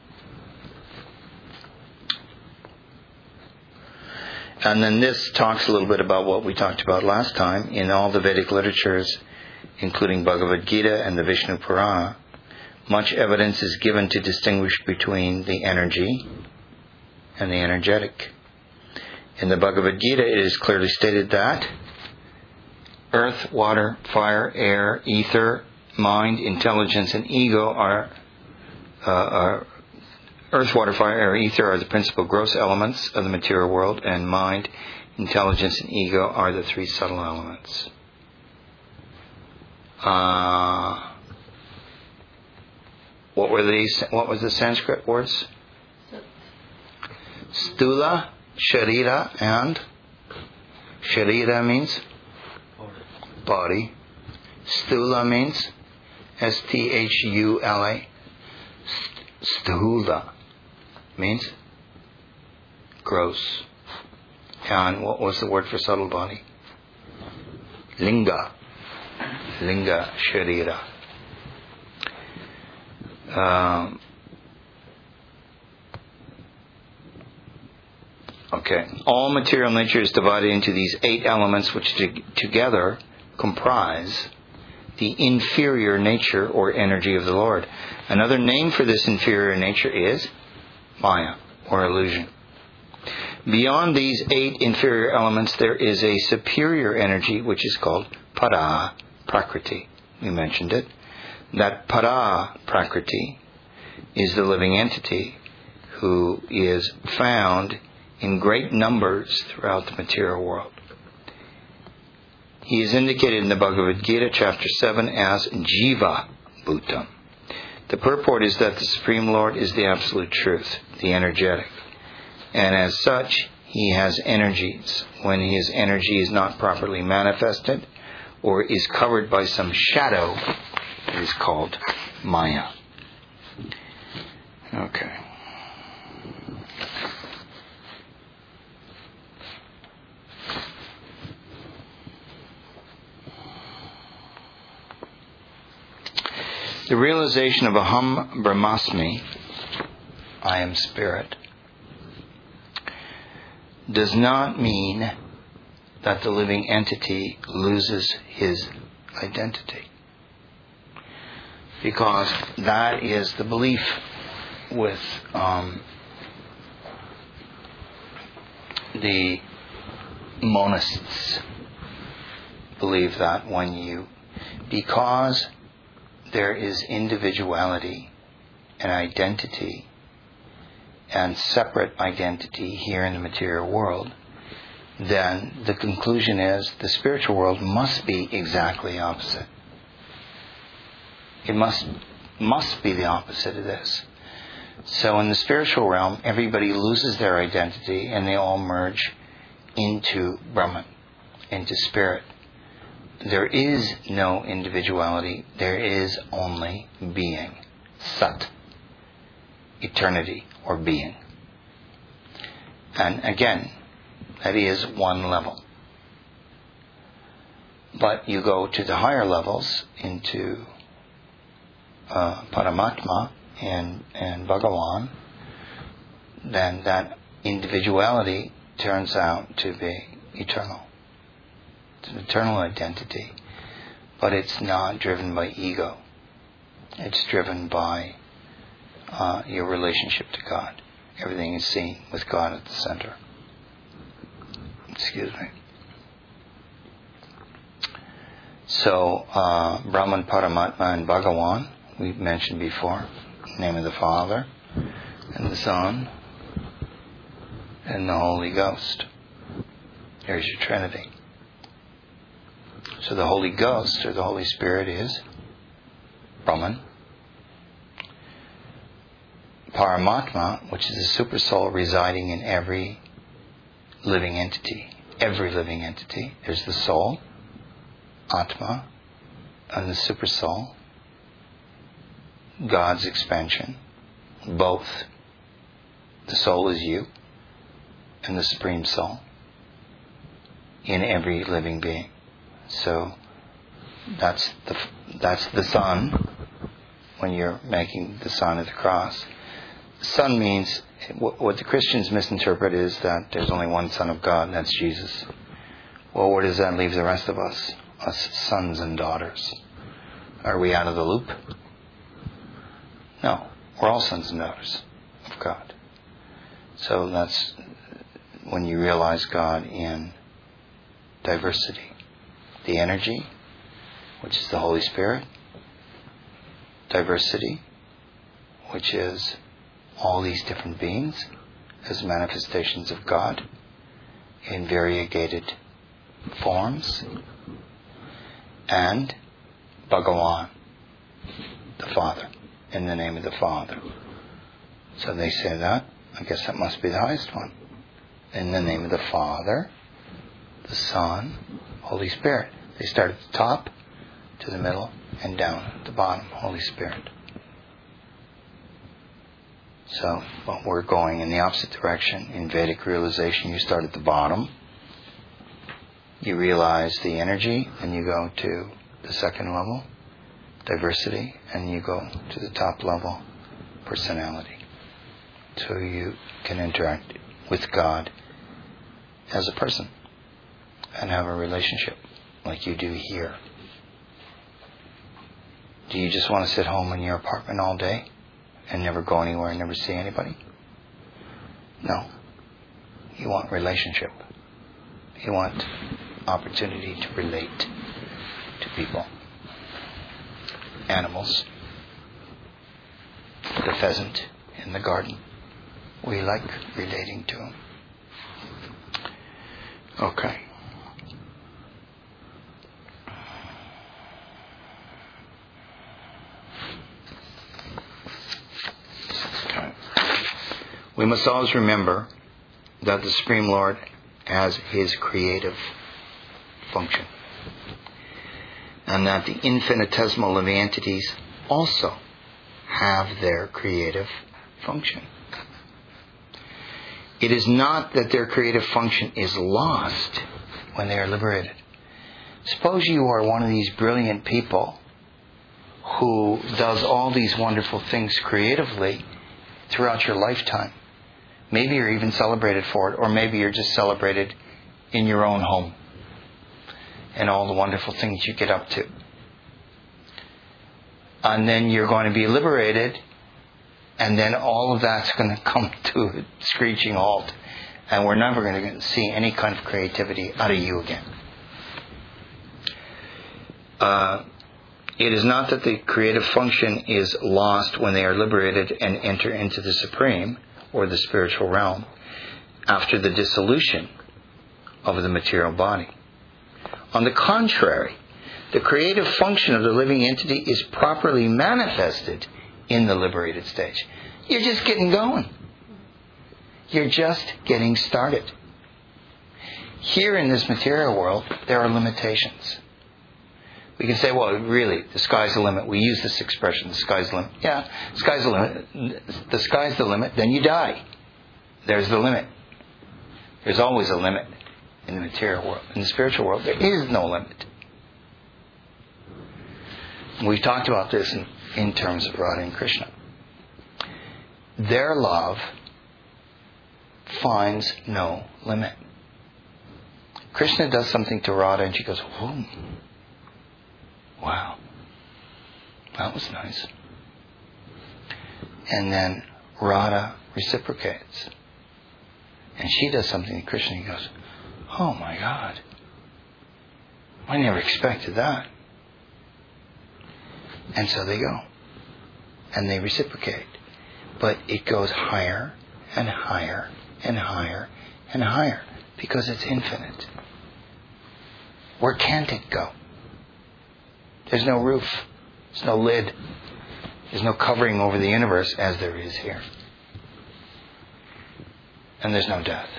A: And then this talks a little bit about what we talked about last time. In all the Vedic literatures, including Bhagavad Gita and the Vishnu Purana, much evidence is given to distinguish between the energy and the energetic. In the Bhagavad Gita, it is clearly stated that earth, water, fire, air, ether, mind, intelligence, and ego are, uh, are earth, water, fire, air, ether are the principal gross elements of the material world, and mind, intelligence, and ego are the three subtle elements. Uh, what were these? What was the Sanskrit words? Stula, Sharira, and Sharira means body. Stula means S T H U L A. Stula means gross. And what was the word for subtle body? Linga. Linga Sharira. Um, okay. All material nature is divided into these eight elements which to- together comprise the inferior nature or energy of the Lord. Another name for this inferior nature is Maya, or illusion. Beyond these eight inferior elements, there is a superior energy which is called Para Prakriti. We mentioned it. That Para Prakriti is the living entity who is found in great numbers throughout the material world. He is indicated in the Bhagavad Gita, chapter seven, as Jiva Bhutam. The purport is that the Supreme Lord is the absolute truth, the energetic. And as such, he has energies. When his energy is not properly manifested or is covered by some shadow, it is called Maya. Okay. The realization of Aham Brahmasmi, I am spirit, does not mean that the living entity loses his identity. Because that is the belief with um, the monists. Believe that when you, because there is individuality and identity and separate identity here in the material world, then the conclusion is the spiritual world must be exactly opposite. It must must be the opposite of this. So in the spiritual realm, everybody loses their identity and they all merge into Brahman, into spirit. There is no individuality. There is only being. Sat. Eternity or being. And again, that is one level. But you go to the higher levels into uh, Paramatma and, and Bhagavan, then that individuality turns out to be eternal. It's an eternal identity. But it's not driven by ego. It's driven by uh, your relationship to God. Everything is seen with God at the center. Excuse me. So, uh, Brahman, Paramatma, and Bhagavan, we've mentioned before. Name of the Father, and the Son, and the Holy Ghost. There's your Trinity. So the Holy Ghost, or the Holy Spirit, is Brahman. Paramatma, which is the super soul residing in every living entity. Every living entity. There's the soul, Atma, and the super soul. God's expansion. Both. The soul is you, and the Supreme Soul in every living being. So that's the that's the Son. When you're making the sign of the cross, Son means what the Christians misinterpret is that there's only one Son of God, and that's Jesus. Well, where does that leave the rest of us? Us sons and daughters. Are we out of the loop? No, we're all sons and daughters of God. So that's when you realize God in diversity. The energy, which is the Holy Spirit. Diversity, which is all these different beings as manifestations of God in variegated forms. And Bhagavan, the Father, in the name of the Father. So they say that. I guess that must be the highest one. In the name of the Father, the Son, Holy Spirit. They start at the top, to the middle, and down at the bottom, Holy Spirit. So, but we're going in the opposite direction. In Vedic realization, you start at the bottom. You realize the energy, and you go to the second level, diversity, and you go to the top level, personality. So you can interact with God as a person and have a relationship like you do here. Do you just want to sit home in your apartment all day and never go anywhere and never see anybody? No. You want relationship. You want opportunity to relate to people. Animals. The pheasant in the garden. We like relating to him. Okay. Okay. We must always remember that the Supreme Lord has His creative function, and that the infinitesimal living entities also have their creative function. It is not that their creative function is lost when they are liberated. Suppose you are one of these brilliant people who does all these wonderful things creatively throughout your lifetime. Maybe you're even celebrated for it, or maybe you're just celebrated in your own home and all the wonderful things you get up to. And then you're going to be liberated, and then all of that's going to come to a screeching halt, and we're never going to see any kind of creativity out of you again. Uh, It is not that the creative function is lost when they are liberated and enter into the supreme, or the spiritual realm, after the dissolution of the material body. On the contrary, the creative function of the living entity is properly manifested in the liberated stage. You're just getting going. You're just getting started. Here in this material world, there are limitations. We can say, well, really, the sky's the limit. We use this expression, the sky's the limit. Yeah, sky's the limit. The sky's the limit, then you die. There's the limit. There's always a limit in the material world. In the spiritual world, there is no limit. We've talked about this in, in terms of Radha and Krishna. Their love finds no limit. Krishna does something to Radha and she goes, whoa. Wow. That was nice. And then Radha reciprocates. And she does something to Krishna and he goes, oh my God. I never expected that. And so they go. And they reciprocate. But it goes higher and higher and higher and higher. Because it's infinite. Where can't it go? There's no roof. There's no lid. There's no covering over the universe as there is here. And there's no death.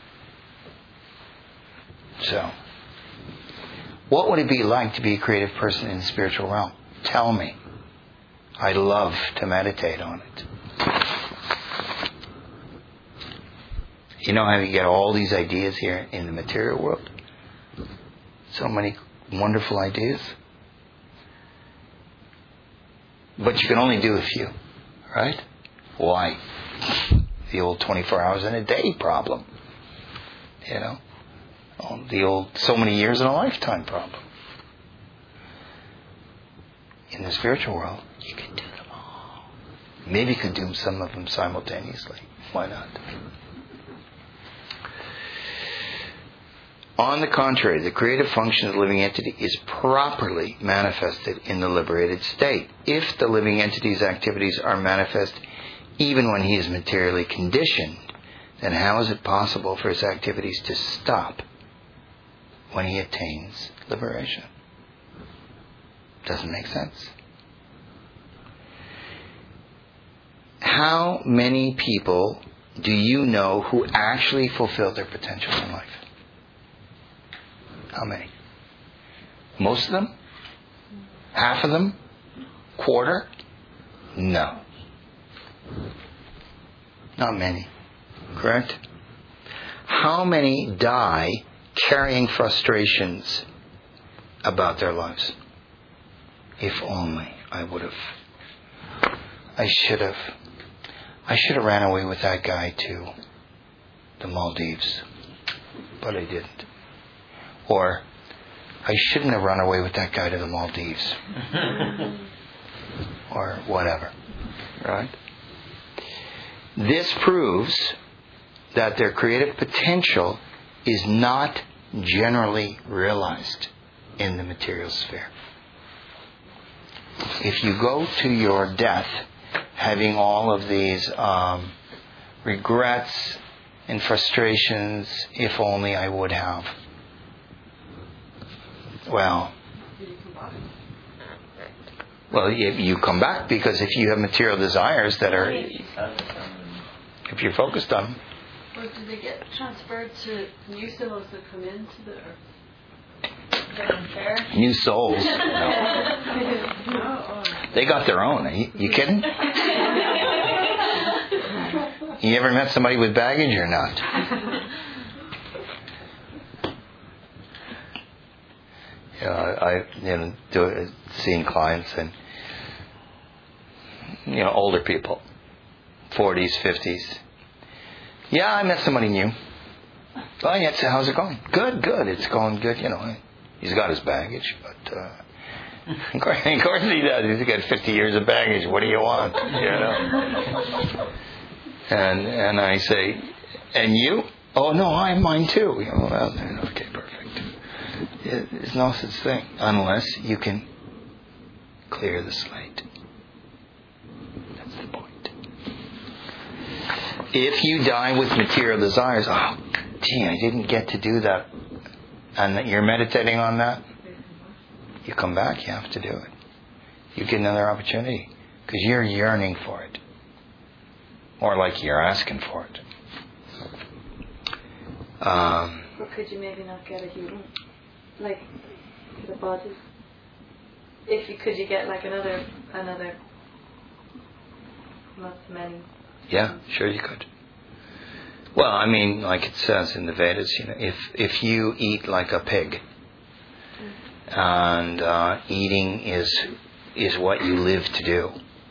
A: So, what would it be like to be a creative person in the spiritual realm? Tell me. I'd love to meditate on it. You know how you get all these ideas here in the material world? So many wonderful ideas. But you can only do a few, right? Why? The old twenty-four hours in a day problem. You know? The old so many years in a lifetime problem. In the spiritual world, you can do them all. Maybe you could do some of them simultaneously. Why not? On the contrary, the creative function of the living entity is properly manifested in the liberated state. If the living entity's activities are manifest even when he is materially conditioned, then how is it possible for his activities to stop when he attains liberation? Doesn't make sense. How many people do you know who actually fulfill their potential in life? How many? Most of them? Half of them? Quarter? No. Not many. Correct? How many die carrying frustrations about their lives? If only I would have. I should have. I should have ran away with that guy to the Maldives. But I didn't. Or, I shouldn't have run away with that guy to the Maldives. Or whatever. Right? This proves that their creative potential is not generally realized in the material sphere. If you go to your death having all of these um, regrets and frustrations, if only I would have, well, well, you, you come back because if you have material desires that are, if you're focused on them.
B: Or do they get transferred to new souls that come into the earth?
A: New souls? No. They got their own. Are you, you kidding? You ever met somebody with baggage or not? You know, I you know do, seeing clients and you know older people, forties, fifties. Yeah, I met somebody new. Oh, yeah, so how's it going? Good, good. It's going good. You know, he's got his baggage, but uh, of course, of course he does. He's got fifty years of baggage. What do you want? You know. And and I say, and you? Oh no, I have mine too. You know, well, okay, perfect. There's no such thing unless you can clear the slate. That's the point. If you die with material desires, oh, gee, I didn't get to do that, and you're meditating on that, you come back, you have to do it. You get another opportunity because you're yearning for it. Or like you're asking for it. Um,
B: or could you maybe not get a human? Like, the body? If you, could you get like another, another, not many?
A: Yeah, sure you could. Well, I mean, like it says in the Vedas, you know, if, if you eat like a pig, mm. and uh, eating is is what you live to do,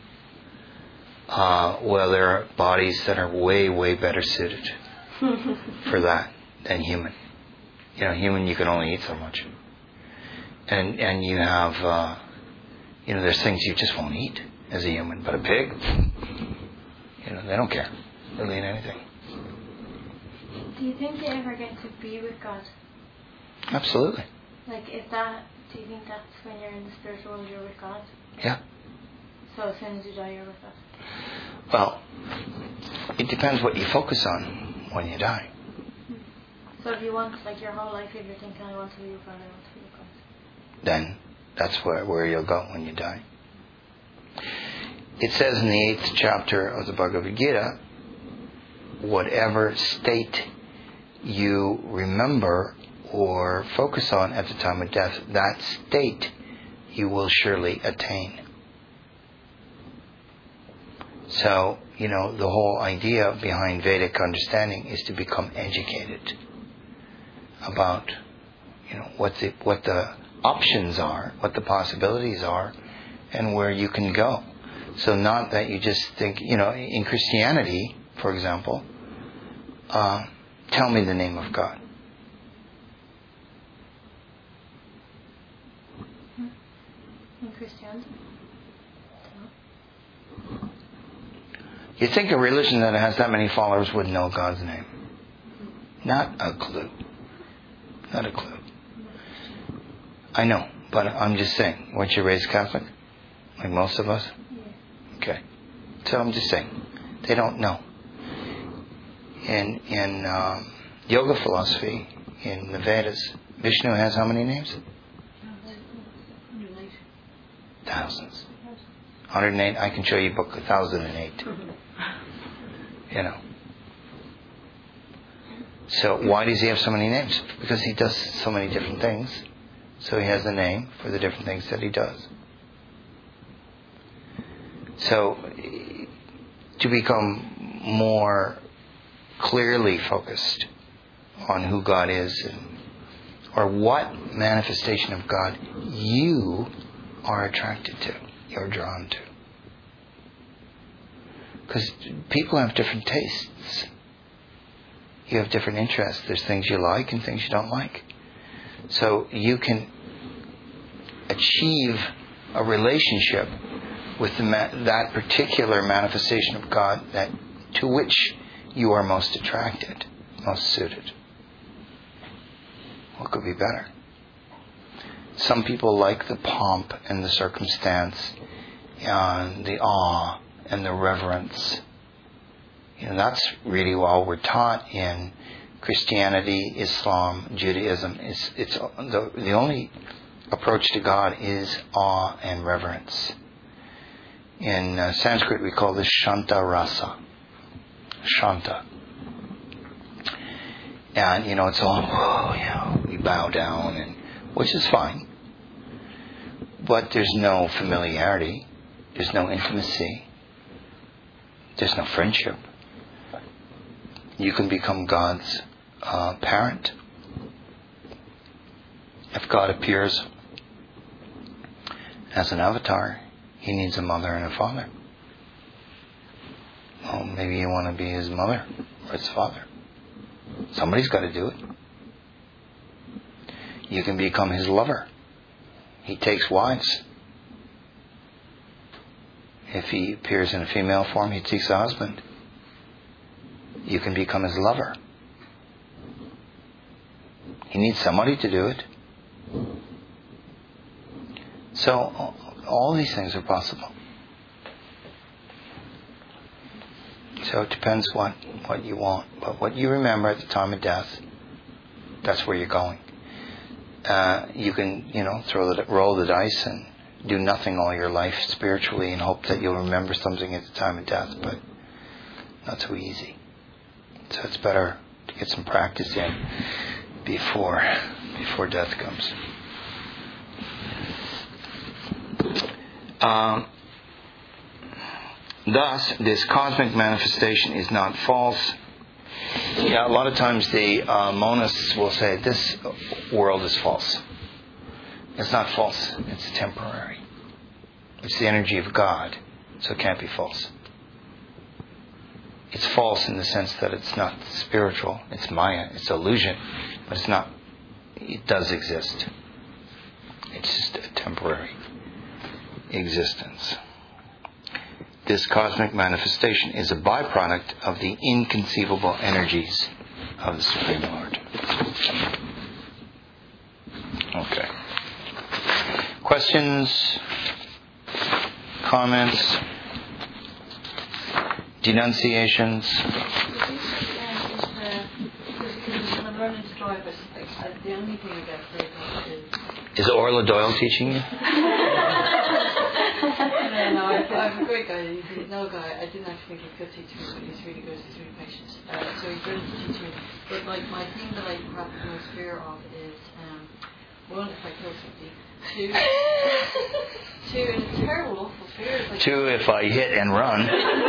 A: uh, well, there are bodies that are way, way better suited for that than human. You know, human, you can only eat so much. And and you have, uh, you know, there's things you just won't eat as a human. But a pig, you know, they don't care. They'll eat anything.
C: Do you think you ever get to be with God?
A: Absolutely.
C: Like, is that, do you think that's when you're in the spiritual world, you're with God?
A: Yeah.
C: So as soon as you die, you're with us?
A: Well, it depends what you focus on when you die.
C: So if you want, like your whole life, if you're thinking, I want to be with God, I want to be with God,
A: then that's where, where you'll go when you die. It says in the eighth chapter of the Bhagavad Gita, whatever state you remember or focus on at the time of death, that state you will surely attain. So, you know, the whole idea behind Vedic understanding is to become educated about, you know, what the what the options are, what the possibilities are, and where you can go. So not that you just think, you know, in Christianity, for example, uh, tell me the name of God.
C: in Christianity?
A: You think a religion that has that many followers would know God's name? Not a clue. Not a clue. I know, but I'm just saying. Weren't you raised Catholic? Like most of us? Okay. So I'm just saying. They don't know. In in um, yoga philosophy, in the Vedas, Vishnu has how many names? Thousands. one hundred eight. I can show you a book, one thousand eight. You know. So why does he have so many names? Because he does so many different things. So he has a name for the different things that he does. So to become more clearly focused on who God is and, or what manifestation of God you are attracted to, you're drawn to. Because people have different tastes. You have different interests. There's things you like and things you don't like. So you can achieve a relationship with the ma- that particular manifestation of God that to which you are most attracted, most suited. What could be better? Some people like the pomp and the circumstance and the awe and the reverence. You know, that's really all we're taught in Christianity, Islam, Judaism. It's, it's the, the only approach to God is awe and reverence. In uh, Sanskrit, we call this Shanta Rasa. Shanta. And, you know, it's all, oh, you know, we bow down, and which is fine. But there's no familiarity. There's no intimacy. There's no friendship. You can become God's uh, parent. If God appears as an avatar, he needs a mother and a father. Well, maybe you want to be his mother or his father. Somebody's got to do it. You can become his lover. He takes wives. If he appears in a female form, he seeks a husband. You can become his lover. He needs somebody to do it. So all these things are possible. So it depends what, what you want. But what you remember at the time of death, that's where you're going. Uh, you can, you know, throw the, roll the dice and do nothing all your life spiritually and hope that you'll remember something at the time of death, but not so easy. So it's better to get some practice in before before death comes. Um, thus, this cosmic manifestation is not false. Yeah, a lot of times the uh, monists will say this world is false. It's not false. It's temporary. It's the energy of God, so it can't be false. It's false in the sense that it's not spiritual. It's Maya. It's illusion, but it's not. It does exist. It's just a temporary existence. This cosmic manifestation is a byproduct of the inconceivable energies of the Supreme Lord. Okay. Questions? Comments? Denunciations?
E: I'm learning to drive, but like, the only thing I get very good is...
A: Is Orla Doyle teaching you?
E: No, no, I, I'm a great guy. He's a no guy. I didn't actually think he could teach me, but he's really good. He's really patient. Uh, so he's brilliant to teach me. But like my thing that I have the most fear of is um, one, if I kill somebody. Two, two, and it's terrible, awful fear. Like,
A: Two, if I hit and run.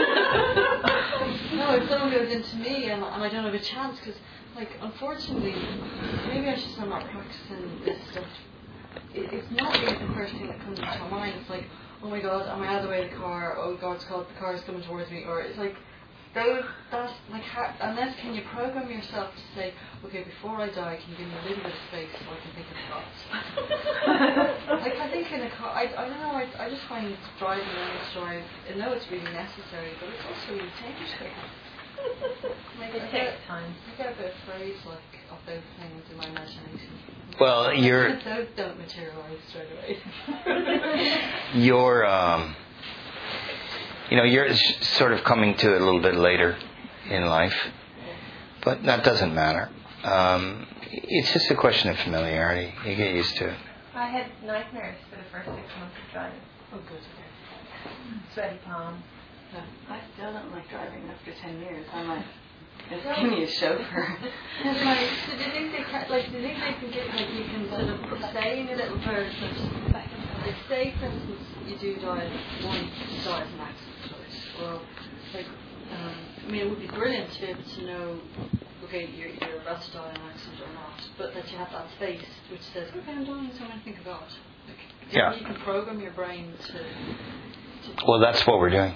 E: No, if someone goes into me and, and I don't have a chance, because like unfortunately, maybe I should start not practicing this stuff. It, it's not really the first thing that comes into my mind. It's like, oh my God, am I out of the way of the car? Oh God, it's called, the car is coming towards me. Or it's like, those, that's like, how, unless can you program yourself to say, okay, before I die, can you give me a little bit of space so I can think of thoughts? Like, I think in a car, I, I don't know, I, I just find driving and drive, I know it's really necessary, but it's also really dangerous. Like, it takes time. I get a bit afraid, like, of those things in my imagination.
A: Well, you're...
E: Those don't materialize straight away.
A: you're, um... You know, you're sort of coming to it a little bit later in life. But that doesn't matter. Um, it's just a question of familiarity. You get used to it.
B: I had nightmares for the first six months of driving.
E: Oh, good.
B: Sweaty palms.
E: Yeah. I still don't like driving after ten years. I'm like, just give me a chauffeur. It's like, so do you think they can, like, do you think they can get, like, you can sort of stay in a little bird, like, say, for instance, you do die, one dies in an accident, right? Well, like, um, I mean, it would be brilliant to be able to know, okay, you're, you're about to die in an accident or not, but that you have that space which says, okay, I'm dying, so I'm going to think about it. Like,
A: yeah.
E: You can program your brain to, to...
A: Well, that's what we're doing.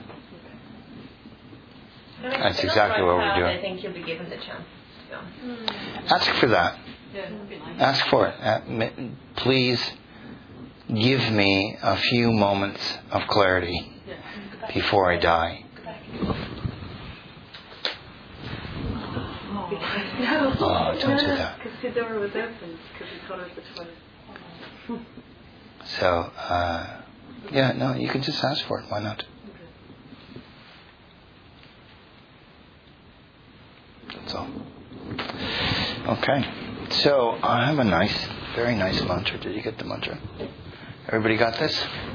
A: That's exactly what we're doing.
B: I think you'll be given the chance. So.
E: Mm.
A: Ask for that.
E: Yeah, it would be nice.
A: Ask for it. Uh, please give me a few moments of clarity
E: Yeah.
A: before I die.
E: No.
A: Oh, don't do that.
E: Because the door was open, because we thought it was the toilet.
A: So, uh, yeah, no, you can just ask for it. Why not? That's all. Okay. So, I have a nice, very nice mantra. Did you get the mantra? Everybody got this?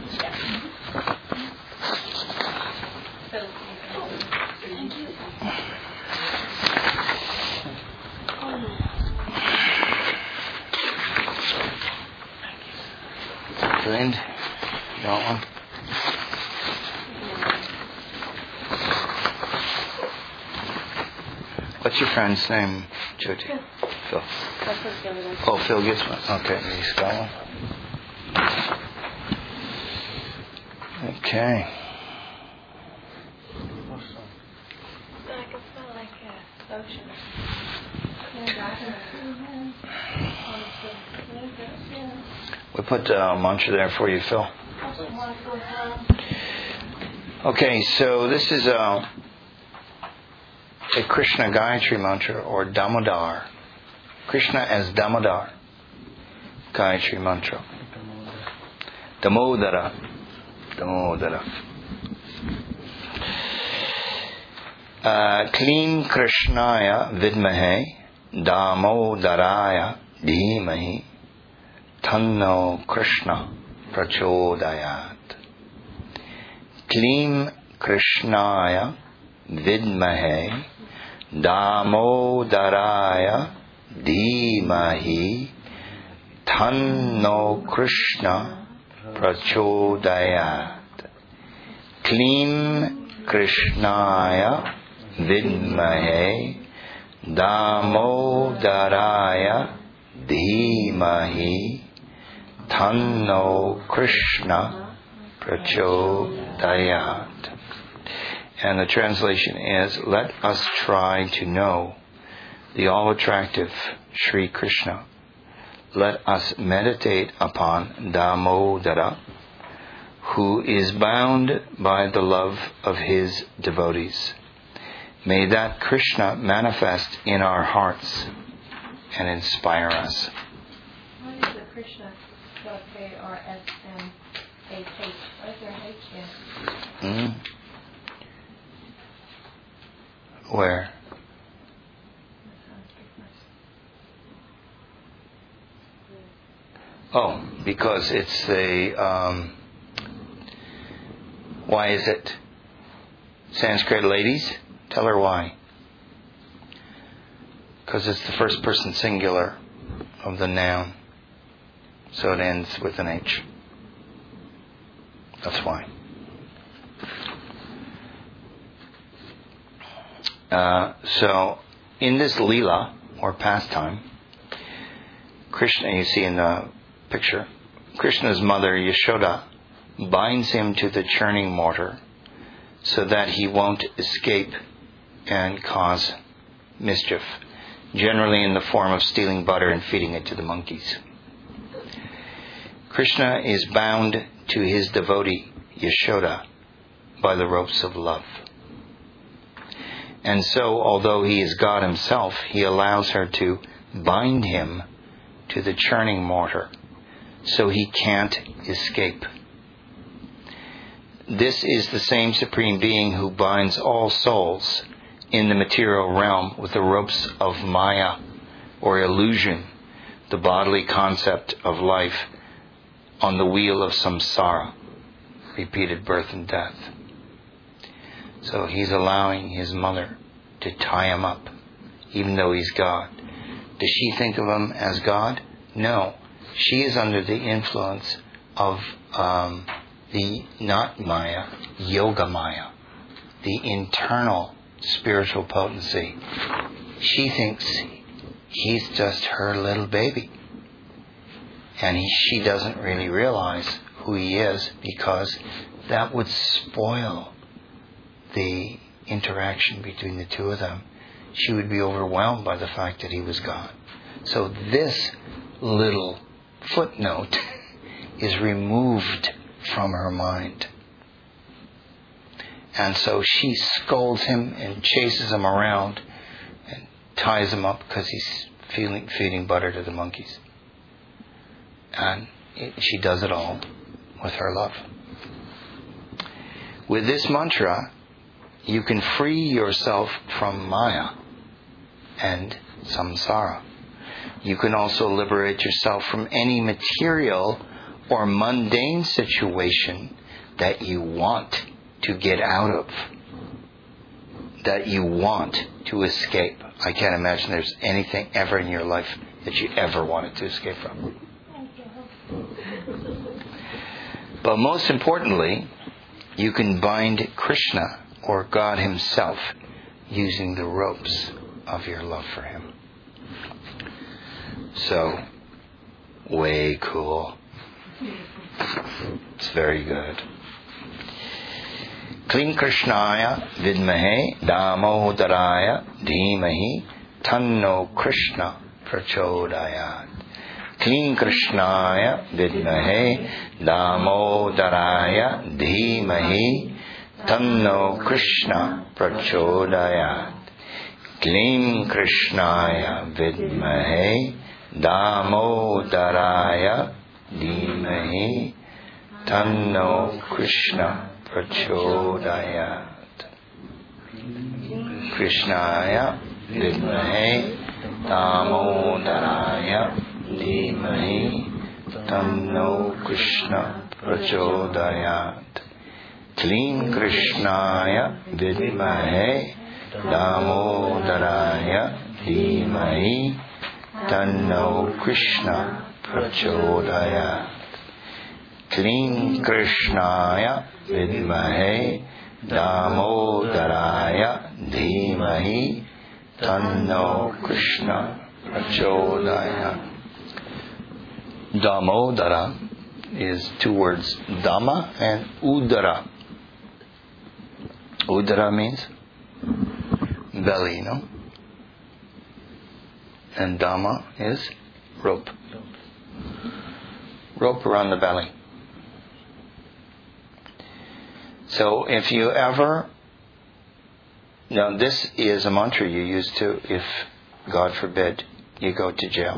A: Friend, you want one? What's your friend's name, Jyoti? Phil. Oh, Phil gets one. Okay, he's got one. Okay.
B: I can smell like uh, ocean.
A: We put a mantra there for you, Phil. Okay, so this is a, a Krishna Gayatri mantra, or Damodar. Krishna as Damodar Gayatri mantra. Damodara. Damodara. Uh, Klim Krishnaya Vidmahe Damodaraya Dhimahi Tanno Krishna Prachodayat. Klim Krishnaya Vidmahe Damodaraya Dhimahi Tanno Krishna Prachodayat. Klim Krishnaya Vidmahe Damodaraya Dhimahi Tanno Krishna Prachodayat. And the translation is, let us try to know the all-attractive Sri Krishna. Let us meditate upon Damodara, who is bound by the love of his devotees. May that Krishna manifest in our hearts and inspire us.
B: Why is it Krishna spelled K R S M A H? Why is there an H there?
A: Mm. Where? Oh, because it's the... Um, why is it? Sanskrit ladies? Tell her why. Because it's the first person singular of the noun. So it ends with an H. That's why. Uh, so, in this Leela, or pastime, Krishna, you see in the picture, Krishna's mother, Yashoda, binds him to the churning mortar so that he won't escape and cause mischief, generally in the form of stealing butter and feeding it to the monkeys. Krishna is bound to his devotee, Yashoda, by the ropes of love. And so, although he is God himself, he allows her to bind him to the churning mortar so he can't escape. This is the same Supreme Being who binds all souls in the material realm with the ropes of Maya, or illusion, the bodily concept of life on the wheel of samsara, repeated birth and death. So he's allowing his mother to tie him up, even though he's God. Does she think of him as God? No. She is under the influence of um, the, not Maya, Yoga Maya, the internal spiritual potency. She thinks he's just her little baby. And he, she doesn't really realize who he is, because that would spoil the interaction between the two of them. She would be overwhelmed by the fact that he was God. So this little footnote is removed from her mind. And so she scolds him and chases him around and ties him up because he's feeling, feeding butter to the monkeys. And it, she does it all with her love. With this mantra, you can free yourself from Maya and samsara. You can also liberate yourself from any material or mundane situation that you want to get out of, that you want to escape. I can't imagine there's anything ever in your life that you ever wanted to escape from. But most importantly, you can bind Krishna, or God himself, using the ropes of your love for him. So, way cool. It's very good. Klim Krishnaya Vidmahe Damodaraya Dhimahi Tanno Krishna Prachodayat. Klim Krishnaya Vidmahe Damodaraya Dhimahi Tanno Krishna Prachodayat. Klim Krishnaya Vidmahe Damodaraya Dhimahi Tanno Krishna Prachodayat. Krishnaya Vidmahe Damodaraya Dhimahi Tanno Krishna Prachodayat. Clean Krishnaya Vidmahe Damodaraya Dhimahi Tanno Krishna Prachodayat. Clean Krishnaya Vidmahe Damodaraya Dhimahi Tanno Krishna Prachodayat. Damodara is two words, Dama and Udara. Udara means belly, no? And Dama is rope. Rope around the belly. So if you ever, now this is a mantra you use to, if, God forbid, you go to jail.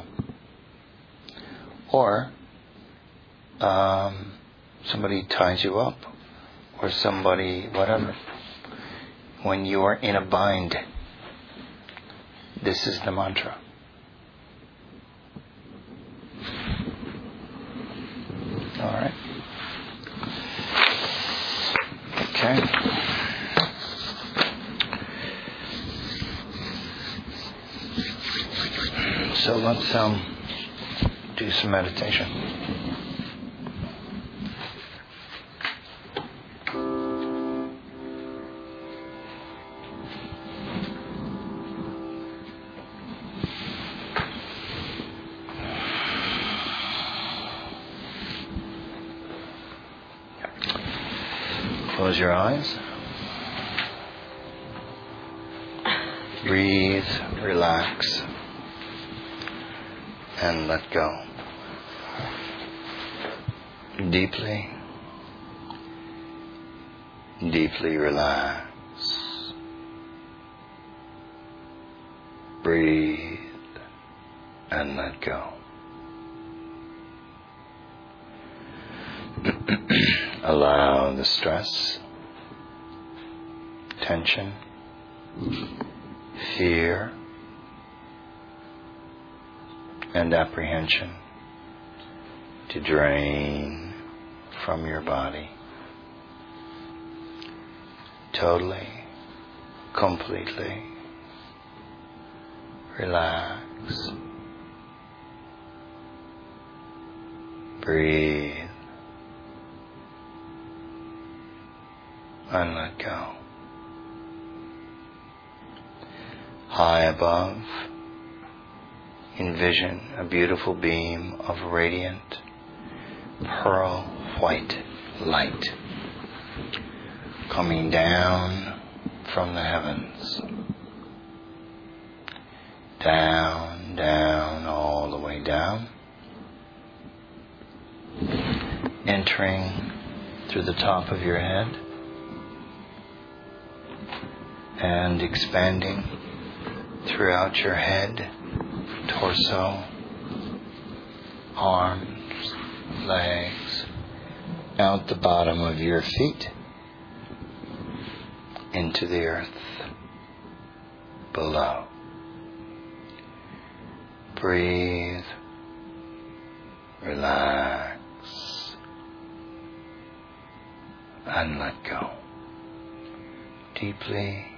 A: Or um, somebody ties you up. Or somebody, whatever. When you are in a bind, this is the mantra. All right. Okay. So let's um, do some meditation. Close your eyes. Breathe, relax, and let go. Deeply, deeply relax. Breathe and let go. Allow the stress, tension, fear, and apprehension to drain from your body. Totally, completely relax. Breathe. And let go. High above, envision a beautiful beam of radiant, pearl white light coming down from the heavens. Down, down, all the way down. Entering through the top of your head. And expanding throughout your head, torso, arms, legs, out the bottom of your feet, into the earth below. Breathe, relax, and let go. Deeply,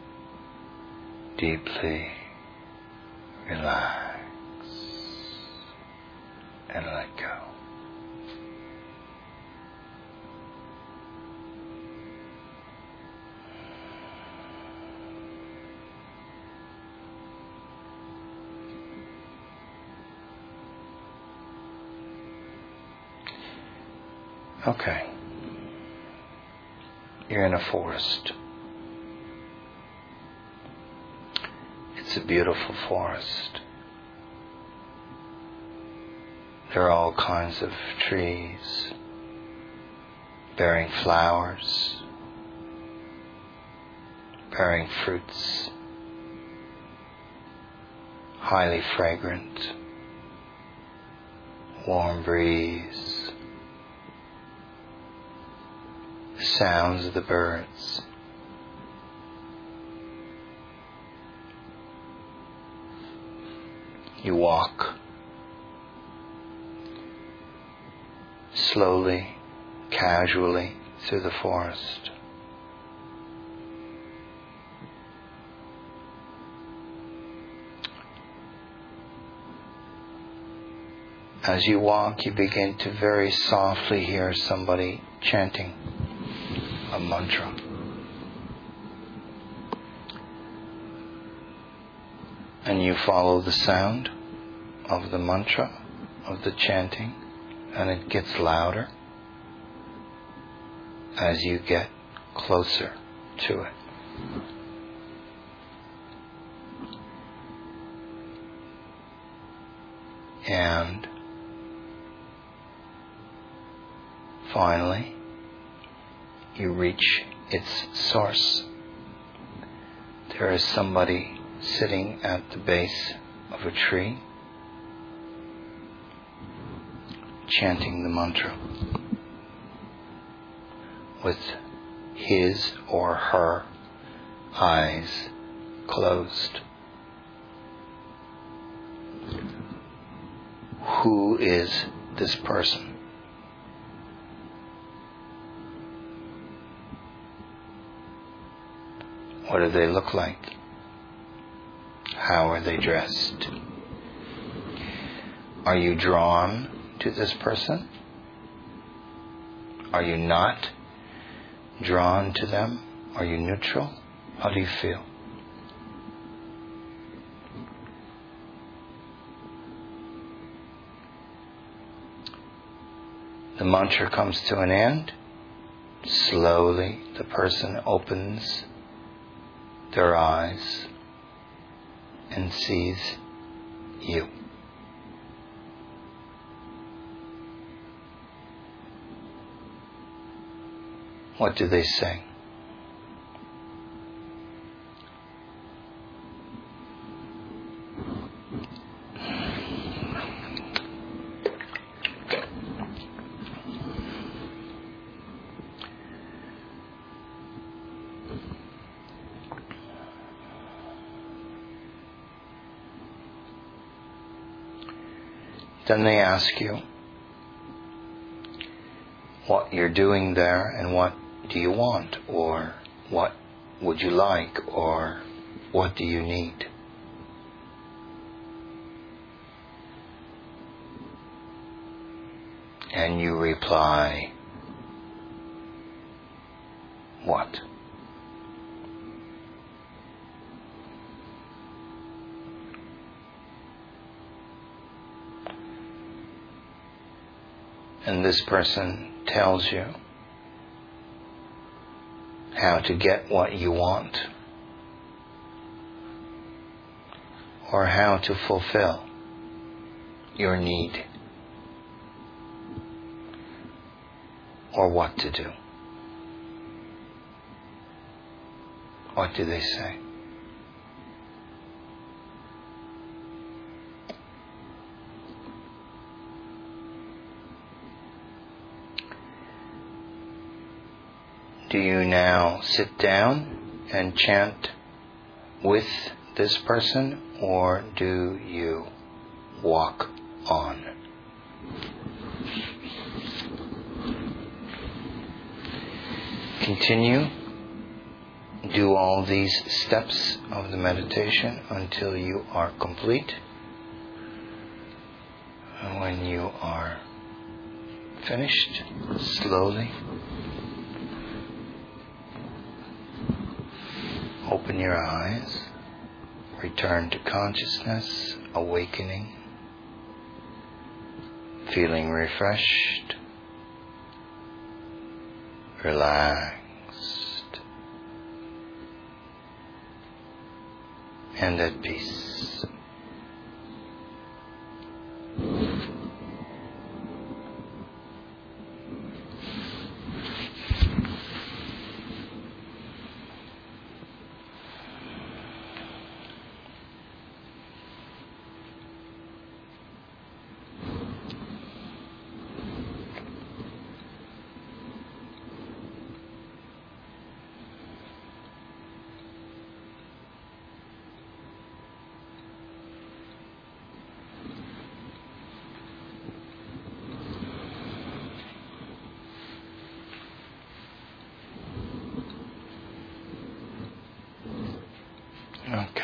A: deeply relax and let go. Okay. You're in a forest. It's a beautiful forest. There are all kinds of trees bearing flowers, bearing fruits, highly fragrant, warm breeze, sounds of the birds. You walk slowly, casually through the forest. As you walk, you begin to very softly hear somebody chanting a mantra. And you follow the sound of the mantra, of the chanting, and it gets louder as you get closer to it. And finally, you reach its source. There is somebody sitting at the base of a tree, chanting the mantra with his or her eyes closed. Who is this person? What do they look like? How are they dressed? Are you drawn to this person? Are you not drawn to them? Are you neutral? How do you feel? The mantra comes to an end. Slowly, the person opens their eyes and sees you. What do they say? Then they ask you what you're doing there and what do you want, or what would you like, or what do you need? And you reply, what? And this person tells you how to get what you want, or how to fulfill your need, or what to do. What do they say? Do you now sit down and chant with this person, or do you walk on? Continue. Do all these steps of the meditation until you are complete. And when you are finished, slowly open your eyes, return to consciousness, awakening, feeling refreshed, relaxed, and at peace.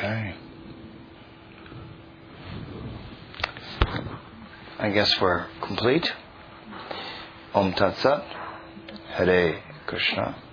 A: Okay. I guess we're complete. Om Tat Sat. Hare Krishna.